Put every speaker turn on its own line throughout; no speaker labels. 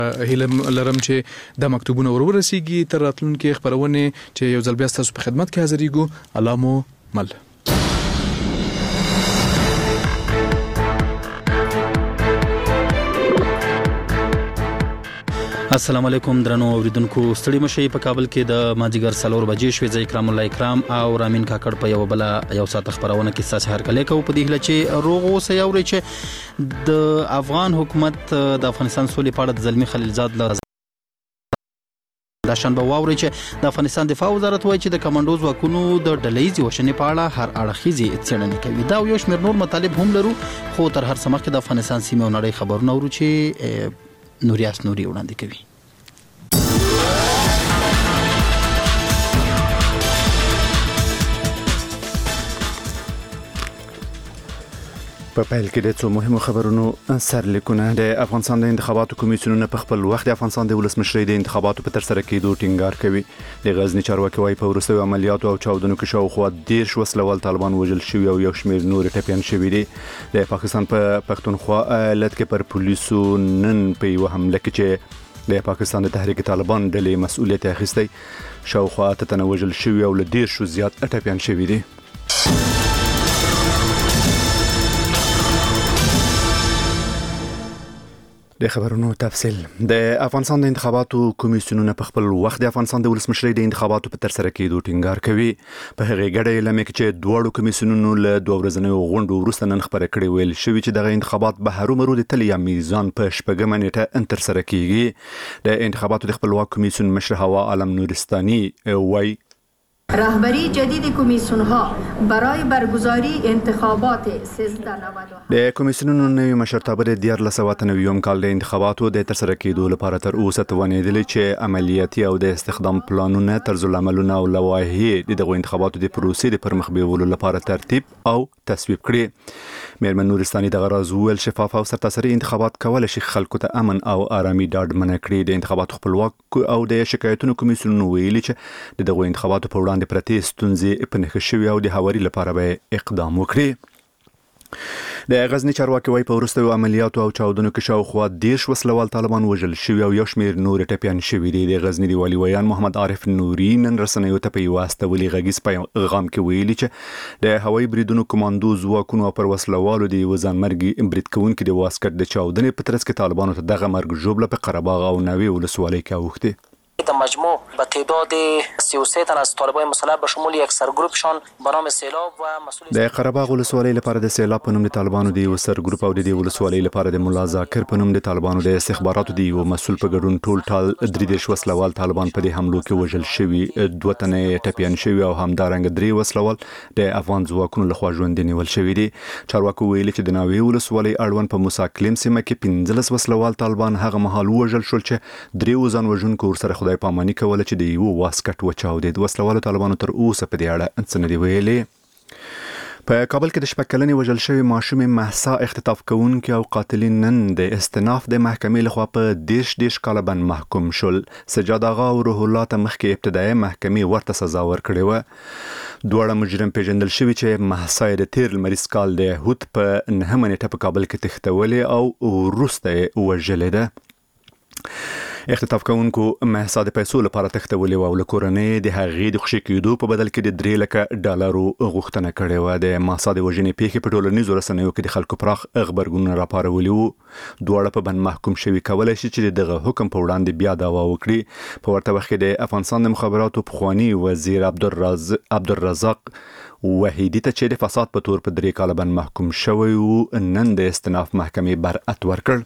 هیله لرم چې د مکتوبونه ورسیږي تر راتلونکي خبرونه چې یو ځل بیا تاسو په خدمت کې حاضرېږو. الله مو مل.
السلام علیکم درنو اوریدونکو، ستړي مشي په کابل کې د ماجیګر 4 بجې شوې. ځای کرام الله اکرام او رامین کاکړ په یو بل یو ساعت خبرونه کې ساس هر کله کو په دې هله چې روغ اوسه یوري چې د افغان حکومت د افغانستان سولې په اړه د زلمی خلیلزاد د شنبه واوري چې د افغانستان دفاع وزارت وایي چې د کمانډوز واکونو د ډلېزي وشنې په اړه هر اړخیزي څېړنې کوي. دا یو شمېر نور مطالب هم لرو، خو تر هر څه مخکې د افغانستان سیمه او نړۍ خبرونه ورو چې نوریاس نوري وړاندې کوي.
په پیل کې د څو مهمو خبرونو سرلیکونه. د افغانستان د انتخاباتو کمیسیونونه په خپل وخت د افغانستان د ولسمشرۍ د انتخاباتو په ترسره کېدو ټینګار کوي. د غزنی چارواکي وايي په وروستیو عملیاتو او چاودنو کې شاوخوا 10 وسلوال طالبان وژل شوي او یو شمېر نور ټپیان شوي دي. د پاکستان په پښتونخوا ایالت کې پر پولیسو نن په یو حمله کې چې د پاکستان د تحریک طالبان ډلې مسؤلیت اخیستی شاوخوا 8 تنه وژل شوي او له 10 زیات ټپیان شوي دي. د خبرونو تفصیل. د افغانستان د انتخاباتو کمیسیونونه په خپل وخت د افغانستان د ولسمشرۍ د انتخاباتو په ترسره کېدو ټینګار کوي. په هغه ګډه اعلامیه کې چې دواړو کمیسیونونو له 2 ورځنیو غونډو وروسته نن خبره کړې ویل شوی چې دغه انتخابات به هرومرو د تل یا میزان په شپږمه نیټه ترسره کیږي. د انتخاباتو د خپلواک کمیسیون مشر هوا عالم نورستاني وایي
رهبری جدید کمیسیون ها برای برگزاری انتخابات 1397
د کمیسیونونو نوی مشرتابه د 1999 کال د انتخاباتو د ترسره کېدو لپاره تر اوسه توانېدل چې عملیاتي او د استخدام پلانونه، طرز العملونه او لوایحې دغه انتخاباتو د پروسې د پرمخ بیولو لپاره ترتیب او تصویب کړي. میرمن نورستاني دغه راز ویل شفاف او سرتاسري انتخابات کول شي خلکو ته امن او آرامي ډاډمنه کړي. د انتخاباتو خپلواک او د شکایتونو کمیسیونونو ویلي چې دغه انتخاباتو په وړاندې پرتې ستونزې په نښه شوي او د هواري لپاره به اقدام وکړي. د غزنی چارواکي وايي په وروستیو عملیاتو او چاودنو کې شاوخوا 10 وسلوال طالبان وژل شوي او یو شمېر نور ټپیان شوي دي. د غزنی دی والي ویان محمد عارف نوري نن رسنیو ته په یو استولي غږیز پیغام کې ویلي چې د هوایي بریدونو کمانډو ځواکونو پر وسلوالو د وزنمرګي برید کوونکو د واسکټ د چاودنې په ترڅ کې طالبانو ته دغه مرګ ژوبله په قره باغ او نوې ولسوالۍ کې اوښتې.
در مجموع به تعداد 33 تن از طالبان مسلح به شمول یک سرگروپشان به نام سیلاب و مسئول
د قره باغ ولسوالۍ لپاره د سیلاب په نوم د طالبانو د یو سرګروپ او د دې ولسوالۍ لپاره د ملا ذاکر په نوم د طالبانو د استخباراتو د یو مسؤل په ګډون ټول ټال 3 وسلوال طالبان په دې حملو کې وژل شوي، 2 تنه ټپیان شوي او همدارنګه 3 وسلوال د افغان ځواکونو لخوا ژوندي نیول شوي دي. چارواکو ویلي چې د ناوې ولسوالۍ اړوند په موسی کلیم سیمه کې 15 وسلوال طالبان هغه مهال وژل شول چې 3 ځان وژونکو ورسره خدای پاماني کوله چې د یو واسکټ وچاودید. وسلوالو طالبانو تر اوسه په دې اړه څه نه دي ویلي. په کابل کې د شپږ کلنې وژل شوې ماشومې مهسا اختطاف کوونکي او قاتلین نن د استناف د محکمې لخوا په 10 کاله بند محکوم شول. سجاد آغا او روح الله ته مخکې ابتدایي محکمې ورته سزا ورکړې وه. دواړه مجرم پیژندل شوي چې مهسا د تیر لمریز کال د هوت په 9مه نیټه په کابل کې تښتولې او وروسته یې وژلې ده. اختطاف کوونکو مهسا د پیسو لپاره تښتولې او له کورنۍ د هغې د خوشي کېدو په بدل کې د 3 لکه ډالرو غوښتنه کړې وه. د مهسا د وژنې پیښې په ټولنیزو رسنیو کې د خلکو پراخ غبرګونونه راپارولي وو. دواړه په بند محکوم شوي کولی شي چې دغه حکم په وړاندې بیا دعوا وکړي. په ورته وخت کې د افغانستان د مخابراتو پخوانی وزیر عبدالرزاق وحیدی ته چې د فساد په تور په 3 کاله بند محکوم شوی وو نن د استناف محکمې برأت ورکړ.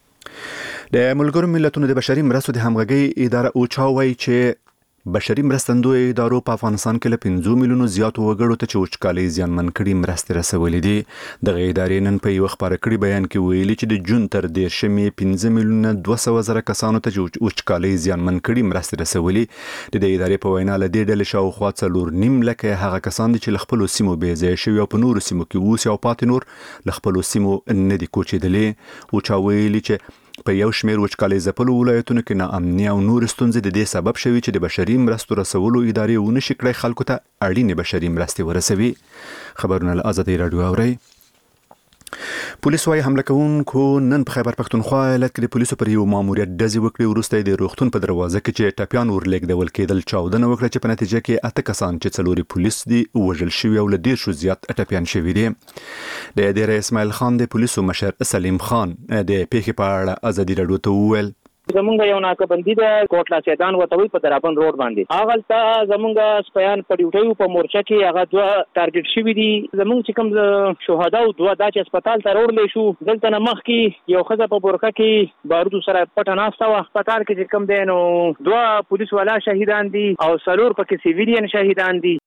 د ملګرو ملتونو د بشري مرستو د همغږۍ اداره اوچا وایي چې بشري مرستندوی ادارو په افغانستان کې له 5 میلیونو زیاتو وګړو ته چې وچکالۍ زیانمن کړي مرستې رسولې دي. دغه ادارې نن په یو خبره کړي بیان کې ویلي چې د جون تر 10 15 میلیونه 200 زره کسانو ته چې وچکالۍ زیانمن کړي مرستې رسولې. د دې ادارې په وینا له دې ډلې شاوخوا 4.5 لکه هغه کسان دي چې له خپلو سیمو بې ځایه شوي او په نورو سیمو کې اوسي او پاتې نور له خپلو سیمو نه دي کوچېدلي. اوچا ویلي چې په یو شمېر وچکالۍ ځپلو ولایتونو کې ناامني او نور ستونزې د دې سبب شوي چې د بشري مرستو رسولو ادارې ونشي کړی خلکو ته اړینې بشري مرستې ورسوي. خبرونه له آزادۍ راډیو اورئ. پولیس وايي حمله کوونکو نن په خیبر پښتونخوا ایالت کې د پولیسو پر یو ماموریت ډزې وکړې. وروسته د روغتون په دروازه کې چې ټپیان ورلېږدول کېدل چاودنه وکړه چې په نتیجه کې 8 کسان چې 4 پولیس دي وژل شوي او له 10 زیات ټپیان شوي دي. د ډیر اسماعیل خان د پولیسو مشر سلیم خان د پیښې په اړه ازادي راډیو ته وویل
زمونږ یو ناکبندي د کوټلا سیدان وتوي په درابن روډ باندې هغه ته زمونږ سپیان په ډیوټي په مورچه کې هغه دوه ټارګټ شوي دي. زمونږ چې کوم شهدا او دوه د هسپتال ته وړل شو دلته نه مخ کې یو خزه په بورکه کې بارودو سره پټه ناسته و. هسپتال کې چې کوم دی نو دوه پولیس والا شهیدان دي او 4 پکې سیویلین شهیدان دي.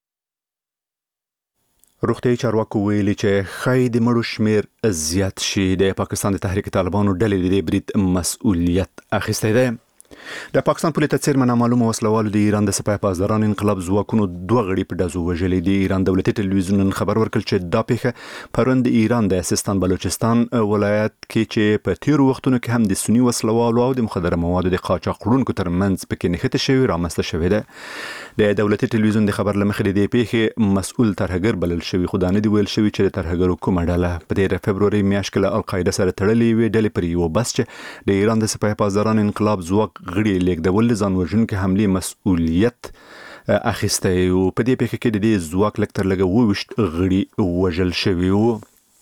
روغتیايي چارواکو ویلي چې خای د مړو شمیر زیات شي. د پاکستان د تحریک طالبانو ډلې د برید مسؤلیت اخیستی دی. د پاکستان پولیس څیرمن نامعلومه وسلوالو د ایران د سپاه پاسداران انقلاب ځواکونو 2 غړي په ډزو وژلي دي. ایران دولتي ټلویزیون نن خبر ورکړ چې دا پیښه پرون د ایران د سیستان بلوچستان ولایت کې چې په تیر وختونو کې هم د سنی وسلوالو او د مخدره موادو د قاچاق وړونکو ترمنځ پکې نښته شوی رامنځته شوی دی. د دولتي ټلویزیون د خبر لمخې د پیښې مسؤل ترهګر بلل شوی خو دا نه دی ویل شوی چې د ترهګرو کومه ډله په 13 فبروري میاشت کې له القاعده سره تړلې وي. ډلې پر یو بس چې د ایران د سپاه پاسداران انقلاب ځواک غړي لیږدول ځان وژونکي حملې مسؤلیت اخیستی او په دې پیښه کې د دې ځواک لږ تر لږه 20 غړي وژل شوي وو.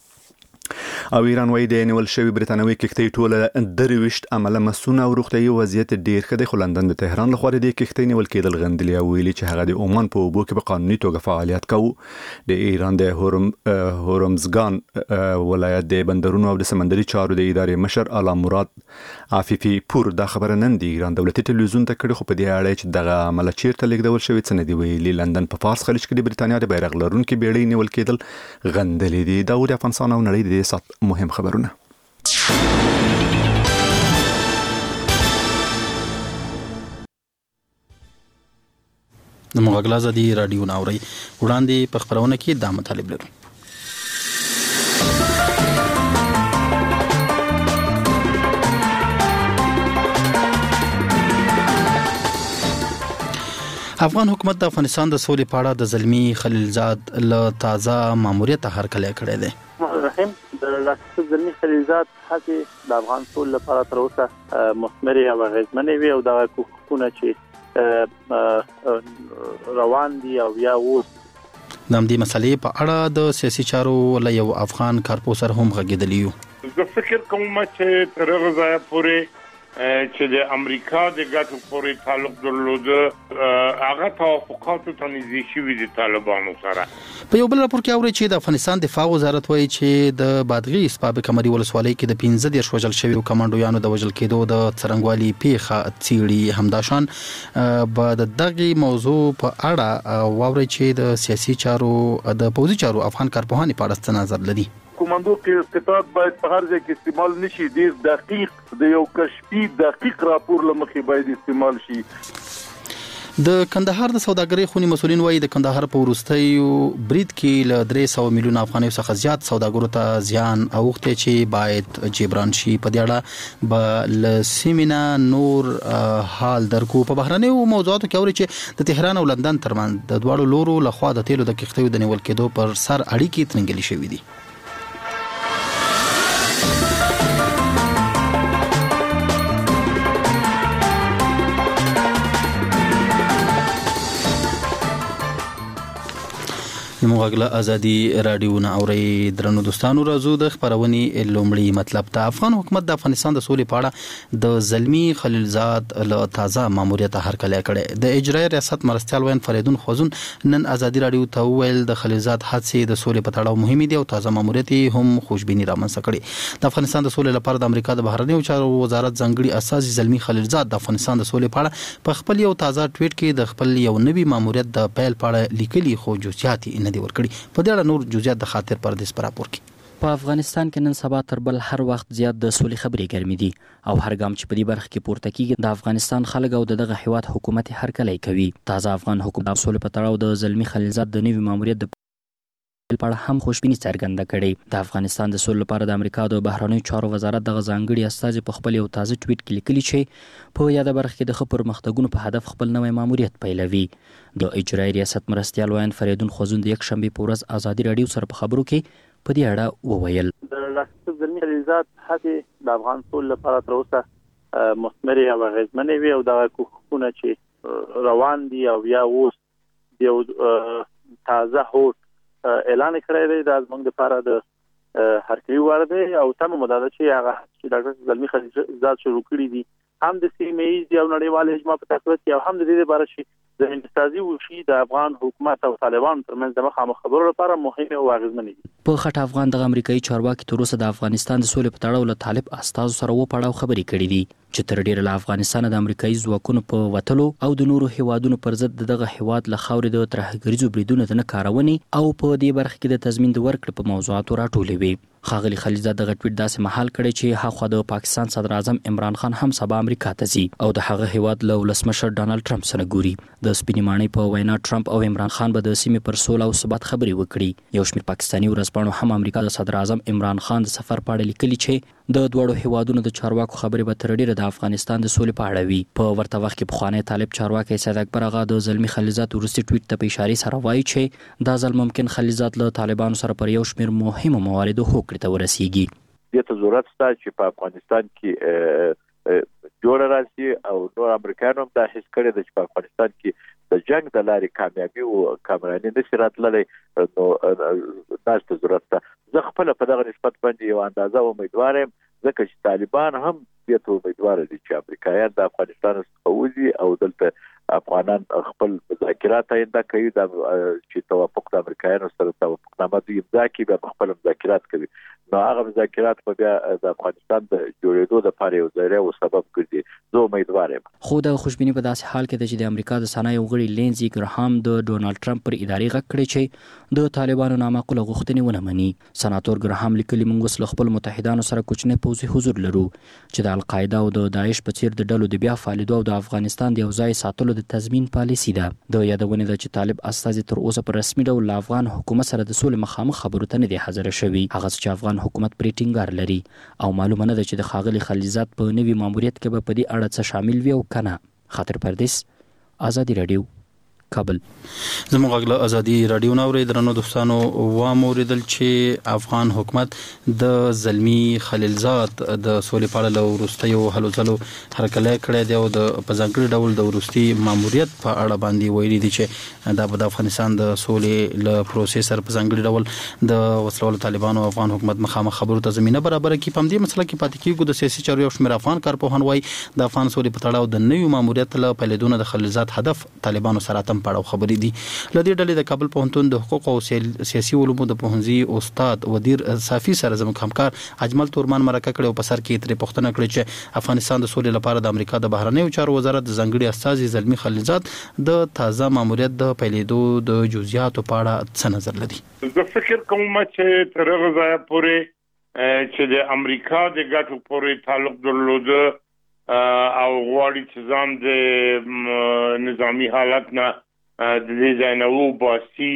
او ایران وايي د نیول شوی برتانوي کښتۍ ټوله 23 عمله مسونه او روغتیايي وضعیت ډیر ښه دی. خو لندن د تهران لخوا د کښتۍ نیول کېدل غندلي او ویلي چې هغه د عمان په اوبو کې په قانوني توګه فعالیت کوي. د ایران د هورمزګان ولایت د بندرونو او د سمندري چارو د ادارې مشر اعلی مراد عفیفي پور دا خبره نن د ایران دولتي ټلویزیون ته کړې خو په دې اړه چې دغه عمله چیرته لیږدول شوی څه نه دی ویلي. لندن په فارس خلیج کې د برتانیا د بیرغ لرونکي بیړۍ نیول کېدل غندلي دي. دا د افغانستان او نړۍ د سات مهم خبرونه.
د مغاغلا ازادي رادیو ناوري وړاندې په خبرونه کې دا مطالب لرو. افغان حکومت د افغانستان د سولې په اړه د زلمی خلیلزاد له تازه ماموریت هرکلی کړی دی.
رحیم د ډاکټر زلمی خلیلزاد هڅې د افغان سولې لپاره تر اوسه مثمرې او اغېزمنې وي او د حقوقونه چې روان دي او یا اوس
د همدې مسلې په اړه د سیاسي چارو له یو افغان کارپوسر هم غږېدلی یو.
زه فکر کوم چې تر هغه ځایه پورې چې د امریکا د ګټو پورې تعلق درلوده هغه توافقاتو ته نږدې شوي دي طالبانو سره.
په یو بل راپور کې اوري چې د افغانستان دفاع وزارت وایي چې د بادغیس په کمري ولسوالۍ کې د 15 وژل شوي کمانډویانو د وژل کېدو د څرنګوالي پیښه څیړي. همداشان به د دغه موضوع په اړه واوري چې د سیاسي چارو د پوځي چارو افغان کارپوهان په اړه څه نظر لري.
کوماندو کې استطاعت باید په هر ځای کې استعمال نشي. ډیر دقیق د یو کشفي دقیق راپور لمخې باید استعمال شي.
د کندهار د سوداګرۍ خونی مسولین وایي د کندهار په وروستیو برید کې له 300 میلیون افغانۍ څخه زیات سوداګرو ته زیان اوښتی چې باید جبران شي. په دې اړه به له سیمینا نور حال درکو. په بهرنیو موضوعاتو کې اوري چې د تهران او لندن ترمنځ د دواړو لورو لخوا د تیلو د کښتیو د نیول کېدو پر سر اړیکې ترنګلې شوې دي. مغاغلا ازادي رادیو ناوري درنو دوستانو راځو د خبرونې لومړی مطلب ته. افغان حکومت د افغانستان د سولې په اړه د زلمی خلیلزاد له تازه ماموریت هرکلی کړی. د اجرایي ریاست مرستیال وین فریدون خوزون نن ازادي رادیو ته ویل د خلیلزاد هڅې د سولې په تړاو مهمې دي او تازه ماموریت هم خوشبینی رامنځته کړي. د افغانستان د سولې لپاره د امریکا د بهرنیو چارو وزارت ځانګړي اساسي زلمی خلیلزاد د افغانستان د سولې په اړه په خپل یو تازه ټویټ کې د خپل یو نوي ماموریت د پیل په اړه لیکلي خو جزئیات نه دي ورکړي. په دې اړه نور جزئیات د خاطر پردیس پر راپور کې.
په افغانستان کې نن سبا تر بل هر وخت زیات د سولې خبرې ګرمي دي او هر ګام چې په دې برخه کې پورته کیږي د افغانستان خلک او دغه هیواد حکومت هرکلی کوي. تازه افغان حکومت د سولې په تړاو د زلمی خلیلزاد د نوي ماموریت د په اړه هم خوشبیني څرګنده کړې. د افغانستان د سولې لپاره د امریکا د بهرنیو چارو وزارت د ځانګړي استازي په خپل یو تازه ټویټ کې لیکلي چې په یاده برخه کې د خبر مختګونو په هدف خپل نوې ماموریت پیلوي. د اجرایي ریاست مرستیال وین فریدون خوزون د یک شنبه په ورځ ازادي رادیو سره په خبرو کې په دې اړه وویل.
د لاسته زلمی خلیلزاد هڅې د افغان ټول لپاره تر اوسه مثمرې او اغیزمنې وي او د حقوقونه چې روان دي او یا اوس یو تازه هوټ اعلان کړی دی د زموږ لپاره د هرکلی وړ دی او تم مدده چې هغه چې ډاکټر زلمی خلیلزاد شروع کړی دي هم د سیمه ییز او نړیوال اجماع په تقویت کې او هم د دې لپاره چې د انتسازي وشي د افغان حکومت او طالبان ترمنځ د مخامخ خبرو لپاره مهمه او اغیزمنه دي.
په خټه افغان د امریکایي چارواکي تر اوسه د افغانستان د سولې په تړاو له طالب استازو سره و پړاو خبرې کړې دي چې تر ډیره له افغانستان د امریکایي ځواکونو په وټلو او د نورو هیوادونو پر ضد دغه هیواد له خاورې د ترهګریزو بریدونو د نه کارونې او په دې برخه کې د تضمین د ورکړې په موضوعاتو راټولې وي. ښاغلي خلیلزاد دغه ټویټ داسې مهال کړی چې هاخوا د پاکستان صدر اعظم عمران خان هم سبا امریکا ته ځي او د هغه هیواد له ولسمشر ډانلډ ټرمپ سره ګوري. د سپینې ماڼۍ په وینا ټرمپ او عمران خان به د سیمې پر سوله او ثبات خبرې وکړي. یو شمېر پاکستاني ورځپاڼو هم امریکا د صدر اعظم عمران خان د سفر په اړه لیکلي چې د دوړو هیوادونو د چارواکو خبرې به تر ډیره د افغانستان د سولې په اړه وي. په ورته وخت کې پخوانی طالب چارواکي سید اکبر اغا د زلمی خلیلزاد وروستي ټویټ ته په اشاره سره وایي چې دا ځل ممکن خلیلزاد له طالبانو سره پر یو شمېر مهمو مواردو هوکړې ته ورسیږي.
دې ته ضرورت شته چې په افغانستان کې جوړ راځي او نور امریکایانو هم دا حس کړی دی چې په افغانستان کې د جنگ د لارې کامیابی او کامراني نشي راتللی نو تاسو ضرورت ده. زه خپل په دغه نسبت باندې یو اندازه امیدوار یم ځکه چې طالبان هم دې ته امیدوار دي چې امریکایان د افغانستان څخه وځي او دلته افغانان خپل مذاکرات آینده کوي چې توافق د امریکایانو سره توافقنامه دوی امضا کوي بیا خپل مذاکرات کوي. نو هغه مذاکرات په بیا د افغانستان د جوړېدو لپاره یو ذریعہ او سبب ګرځي. زه امیدوار یم.
خو د خوشبیني په داسې حال کې ده چې د امریکا د صنایع غړي لینزي ګراهام د ډونالد ټرمپ پر ادارې غږ کړی چې د طالبانو نامعقوله غوښتنې ونه مني. سناتور ګراهام لیکلي موږ اوس له خپل متحدانو سره کوچنی پوځي حضور لرو چې د القاعده او د داعش په څیر د ډلو د بیا فعالیدو او د افغانستان د یو ځای ساتلو د تضمین پالیسي ده. د یادونه ده چې طالب استازي تر اوسه په رسمي ډول له افغان حکومت سره د سولې مخامخ خبرو ته نه دي حاضر شوي. هغه چې افغان حکومت پرې ټینګار لري او معلومه نه ده چې د ښاغلي خلیلزاد په نوي ماموریت کې به په دې اړه څه شامل وي او کنه. خاطر پردیس، آزادي رادیو، کابل.
زموږ غږ له ازادي رادیو نه اورئ. درنو دوستانو، واوریدل چې افغان حکومت د زلمی خلیلزاد د سولې په اړه له وروستیو هلو ځلو هرکلی کړی دی او د په ځانګړي ډول د وروستي ماموریت په اړه باندې ویلي دي چې دا به د افغانستان د سولې له پروسې سره په ځانګړي ډول د وسلوالو طالبانو او افغان حکومت مخامخ خبرو ته زمینه برابره کړي. په همدې مسله کې پاتې کېږو. د سیاسي چارو یو شمېر افغان کارپوهان وایي د افغان سولې په تړاو د نوي ماموریت له پیلېدو د خلیلزاد هدف طالبانو سره پړاو خبرې دي. لدې ډلې د کابل پوهنتون د حقوق او سیاسي علومو د پوهنځي استاد ودیر صافي سره زموږ همکار اجمل تورمان مرکه کړې او په سر کې ترې پوښتنه کړې چې افغانستان د سولې لپاره د امریکا د بهرنیو چارو وزارت د ځانګړي استازي زلمی خلیلزاد د تازه ماموریت د پیلېدو د جزئیاتو په اړه څه نظر لري.
زه فکر کوم چې تر هغه ځایه پورې چې د امریکا د ګټو پورې تعلق درلوده او غواړي چې ځان د نظامی حالت نه د دې ځای نه وباسي،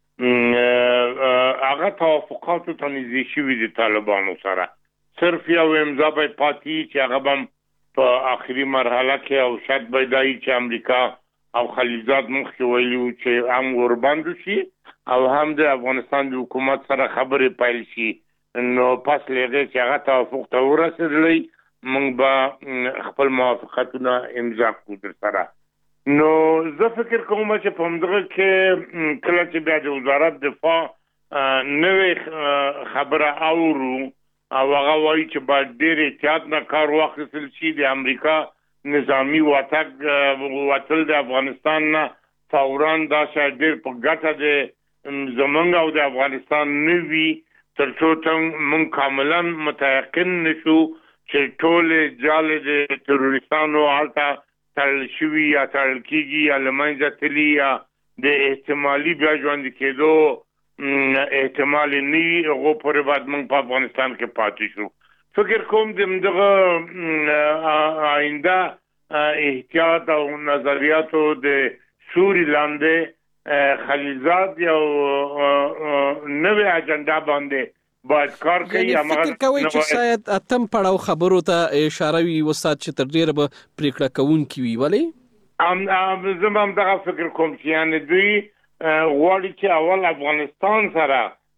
هغه توافقاتو ته نږدې شوي د طالبانو سره. صرف یو امضا به پاتې چې هغه به په آخري مرحله کې او شرط به دا وي چې امریکا او خلیلزاد مخکې ویلي وو چې هم ورباندې شي او هم د افغانستان د حکومت سره خبرې پیل شي. نو پس له هغې چې هغه توافق ته ورسېدلی موږ به خپل موافقتونه امضا کړو در سره. نو زه فکر کوم چې په همدغه کې کله چې بیا د وزارت دفاع نوې خبره اورو او هغه وایي چې باید ډېر احتیاط نه کار واخیستل شي، د امریکا نظامي وتل د افغانستان نه فوراً دا شاید ډېر په ګټه د زموږ او د افغانستان نه وي تر څو موږ کاملا متیقن نشو چې ټولې جالې د تروریستانو هلته تړل شوي یا تړل کېږي یا له منځه تلي یا د احتمالي بیا ژوندي کېدو احتمال نه وي، هغو پورې باید موږ په افغانستان کې پاتې شو. فکر کوم د همدغه آینده احتیاط او نظریاتو د سوري لاندې خلیلزاد یو نوې اجنډا باندې باید کار کوي.
یعنی فکر کوي چې شاید اتم پړاو خبرو ته اشاره وي استاد چې تر ډیره به پریکړه کوونکي وي. ولې
زه هم دغه فکر کوم چې یعنې دوی غواړي چې اول افغانستان سره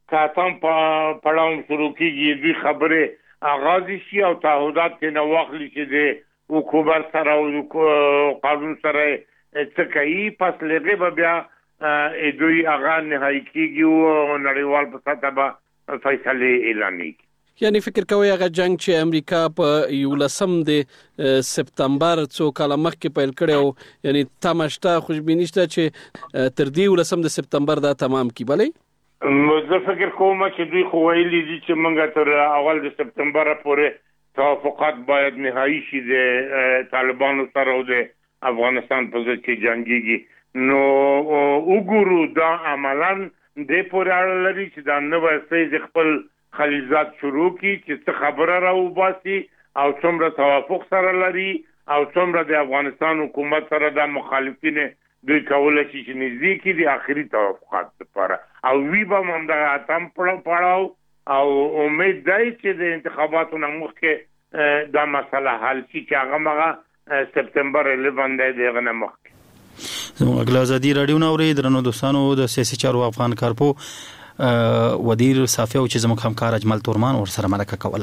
کاتم پړاو شروع کیږي دوی خبره آغاز شي او تعهدات نه واخلي چې د حکومت سره او قانون سره څه کوي پس لږه بیا دوی هغه نهایی کیږي او نړیوال په سطح به فیصله اعلان کړي.
یعنی فکر کوي هغه جنگ چې امریکا په 11 د سپتمبر څو کال مخکې پیل کړو یعنی تماشتا خوشبینی شته چې تر دې 11 د سپتمبر دا تمام کی بلې
زه فکر کوم چې دوی خو ویلي دي چې موږ تر اول د سپتمبر پورې توافقات باید نهایی شي د طالبانو سره او د افغانستان په ضد کې جنگيږي نو وګورو دا عملاً د پورې اړه لري چې دا نو وسې خپل خلیزات شروع کی چې څه خبره راوباسي او څومره توافق سره لري او څومره د افغانستان حکومت سره د مخالفین دوی کولای شي چې نږدې کې د آخري توافقات لپاره او وی به هم د اتم پړاو او امید دی چې د انتخاباتو نه مخکې دا مسله حل شي چې هغه مغه سپتمبر 11 دغه نه مخکې.
زموږ اګلا ازادي رادیو نوري درنو دوستانو د سیاسي چارو افغان کارپو ودیر صافی او چې زموږ همکار اجمل تورمان ور سره مرکه کوله.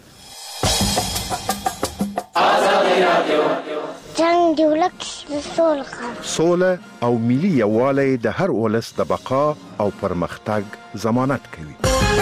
جنگ دی ولک سوله او ملي یووالی د هر ولس د بقا او پرمختګ ضمانت کوي.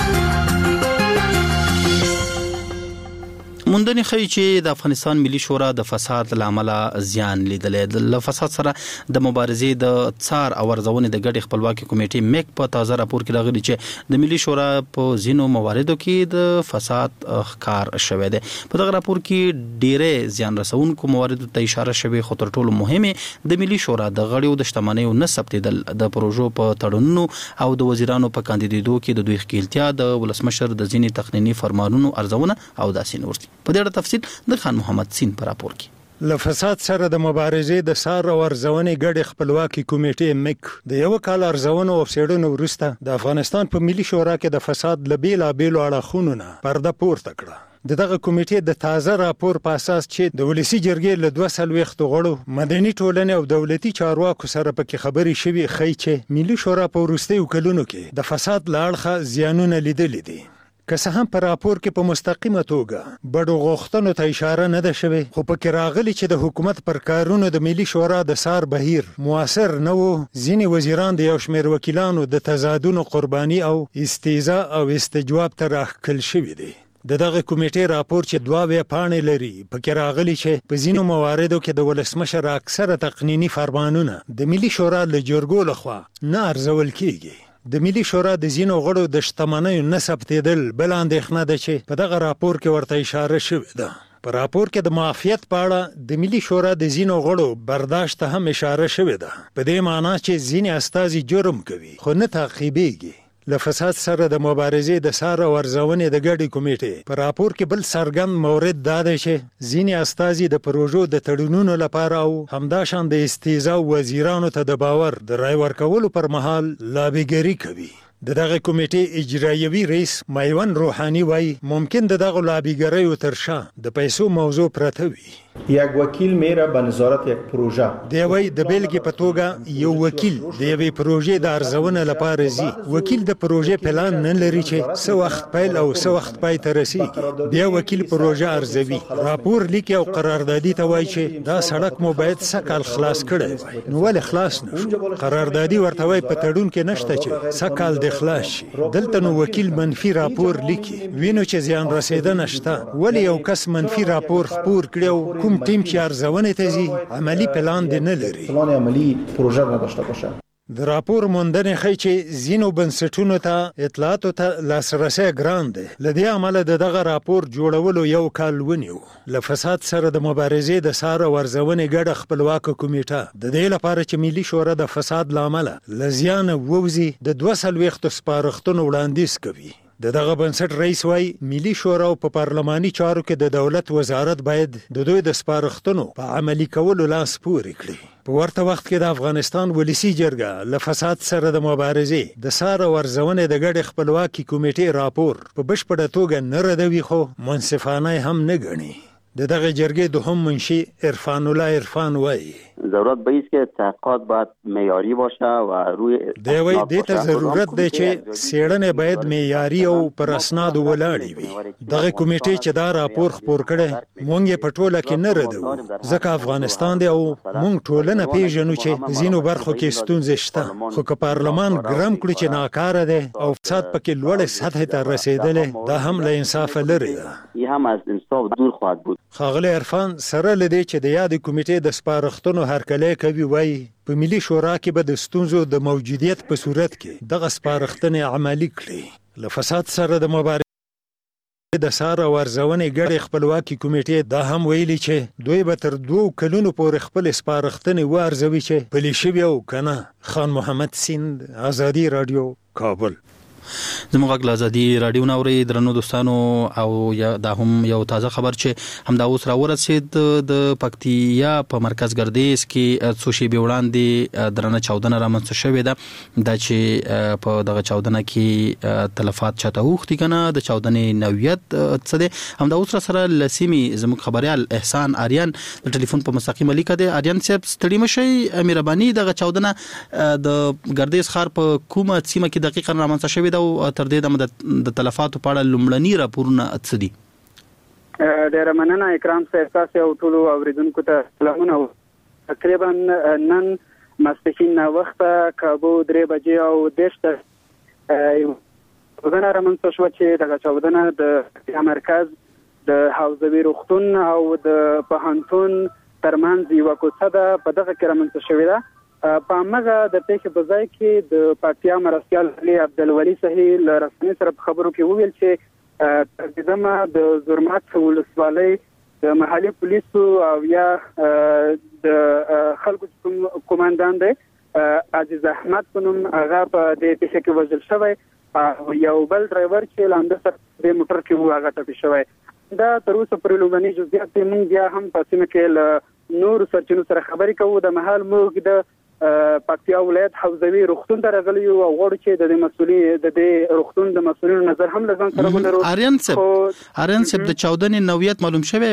موندنې ښیي چې د افغانستان ملي شورا د فساد لامل زیان لیدلې د فساد سره د مبارزې د څار او ارزونې د ګډ خپلواکي کمیټې میک په تازه راپور کې راغلي چې د ملي شورا په ځینو مواردو کې د فساد ښکار شوی دی. په دغه راپور کې ډېرې زیان رسونکو مواردو ته اشاره شوې خو تر ټولو مهمه د ملي شورا د غړیو د شتمنیو نه ثبتېدل د پروژو په تړونونو او د وزیرانو په کاندیدېدو کې د دوی ښکیلتیا د ولسمشر د ځینې تقنیني فرمانونو ارزونه او داسې نور. په دې اړه تفصیل د خان محمد سین پر راپور کې.
له فساد سره د مبارزې د سار او ارزونې ګډ خپلواکي کمیټې میک د یو کال ارزونو او څېړنو وروسته د افغانستان په ملي شورا کې د فساد له بیلابېلو اړخونو نه پرده پورته کړه. دغه کمیټې د تازه راپور په اساس چې د ولسی جرګې له 200 غړو مدني ټولنې او دولتي چارواکو سره پکې خبرې شوې خی چې ملي شورا په وروستیو کلونو کې د فساد له اړخه زیانونه لیدلې دي. که څه هم په راپور کې په مستقیمه توګه بډو غوښتنو ته اشاره نه ده شوې خو پکې راغلي چې د حکومت پر کارونو د ملي شورا د سار بهیر موثر نه و. ځینې وزیران د یو شمېر وکیلانو د تضادونو قرباني او استهزاء او استجواب ته راښکل شوي دي. دغه کمیټې راپور چې 2 پاڼې لري پکې راغلي چې په ځینو مواردو کې د ولسمشر اکثره تقنیني فرمانونه د ملي شورا له جرګو لخوا نه ارزول کیږي. د ملي شورا د ځینو غړو د شتمنیو نه ثبتېدل بل اندېښنه ده چې په دغه راپور کې ورته اشاره شوې ده. په راپور کې د معافیت په اړه د ملي شورا د ځینو غړو برداشت ته هم اشاره شوې ده په دې معنی چې ځینې استازي جرم کوي خو نه تعقیبېږي. له فساد سره د مبارزې د سار او ارزونې د ګډې کمیټې په راپور کې بل څرګند مورد دا دی چې ځینې استازي د پروژو د تړونونو لپاره او همداشان د استهزاء وزیرانو ته د باور د رای ورکولو پر مهال لابیګری کوي. دغه کمیټې اجرایوي رئیس میوند روحانی وای ممکن دغه لابیګریو تر شا د پیسو موضوع پرته وي.
یک وکیل میره به نظارت یک پروژه
دی وای د بیلګې په توګه یو وکیل د یوې پروژې د ارزونه لپاره زی وکیل د پروژې پلان نه لري چې څه وخت پیل او څه وخت پای ته رسیږي. بیا وکیل پروژه ارزوي راپور لیکي او قراردادي ته وای چې دا سړک مو باید سکل خلاص کړي وای نو ول خلاص نشو. قراردادي ورته وای په تړون کې نشته چې سکل د خلاص شي. دلته نو وکیل منفي راپور لیکي وینو چې زیان رسیدنه شته ولی یو کس منفي راپور خپور کړو کوم ټیم چې ارزونې ته ځي عملی پلان دی نه لري.
پلان عملی پروژه نه داشته باشه.
د راپور موندنې ښیي چې ځینو بنسټونو ته اطلاعاتو ته لاسرسی ګران دی. له دې امله دغه راپور جوړولو یو کال ونیو. له فساد سره د مبارزې د سار او ارزونې ګډه خپلواکه کمیټه د دې لپاره چې ملي شورا د فساد له امله له زیانه ووځي د 200 سپارښتنو وړاندیز کوي. دغه بنسټ رئیس وای ملي شورا په پارلماني چارو کې د دولت وزارت باید د دوی د سپارښتنو په عملي کولو لاس پورې کړي. په ورته وخت کې د افغانستان ولسی جرګه له فساد سره د مبارزې د سار او ارزونې د ګډ خپلواکي کمیټې راپور په بشپړه توګه نه ردوي خو منصفانه هم نه ګڼي. دغه جرګې دوهم منشي عرفان الله عرفان وای
ضرورت به است که تحقیقات باید معیاری باشه و روی
دوی دې ته ضرورت دی چې څېړنې باید معیاري او پر اسنادو ولاړې وي. دغه کمیټې چې دا راپور خپور کړی مونږ یې په ټوله کې نه ردوو ځکه افغانستان دی او مونږ ټولنه پیژنو چې ځینو برخو کې ستونزې شته، خو که پارلمان ګرم کړي چې ناکاره دی او فساد پکې لوړې سطحې ته رسېدلی، دا هم له انصافه لرې ده.
این هم از انصاف دور خواهد بود.
ښاغلی عرفان، سره له دې چې د یادې کمیټې د سپارښتنو هرکلی کوي، وایي په ملي شورا کې به د ستونزو د موجودیت په صورت کې دغه سپارښتنې عملي کړي. له فساد سره د مبارزې د څار او ارزونې ګډې خپلواکي کمیټې دا هم ویلي چې دوی به تر 2 کلونو پورې خپلې سپارښتنې وارزوي چې پلي شوي او که نه. خان محمد سیند، آزادي راډیو، کابل.
زموږ غږ له ازادي راډیو نه اورئ درنو دوستانو، او دا هم یو تازه خبر چې همدا اوس راورسېد. د پکتیا په مرکز ګردیز کې څو شېبې وړاندې درنه چاودنه رامنځته شوې ده. دا چې په دغه چاودنه کې تلفات چاته اوښتي که نه، د چاودنې نوعیت څه دی، همدا اوس را سره له سیمې زموږ خبریال احسان آریان د ټلیفون په مستقیم اړیکه دی. آریان صاحب، ستړي مشئ، مهرباني دغه چاودنه د ګردیز ښار په کومه سیمه کې دقیقاً رامنځته شوې ده او تر دې دمه د تلفاتو په اړه لومړني راپورونه څه دي؟
ډېره مننه اکرام صاحب، تاسو او ټولو اوریدونکو ته سلامونه. تقریبا نن ماسپښین وخته کابو 3 بجې او 10 چاودنه رامنځته شوه چې دغه چاودنه د مرکز د حوزوي روغتون او د پوهنتون ترمنځ یوه کوڅه ده، په دغه کې رامنځته شوې ده. په همغه د پیښې په ځای کې د پکتیا مرستیال علي عبدالولي صاحب له رسنۍ سره په خبرو کې وویل چې تقدمه د زرمت ولسوالۍ د محلي پولیسو او یا د خلکو کوماندان دی عزیز احمد په نوم، هغه په دې پیښه کې وژل شوی، او یو بل ډرایور چې لاندې سره د موټر کې و هغه ټپي شوی. دا تر اوسه پورې لومړني جزئیات موږ بیا هم په سیمه کې له نورو سرچینو سره خبرې کوو. د مهال موږ د پکتیا ولایت حوزوي روغتون ته راغلي یو او غواړو چې د مسؤلین د دې روغتون د مسؤلینو نظر هم له ځان سره ولرو.
آریان صاحب، د چاودنې نوعیت معلوم شوی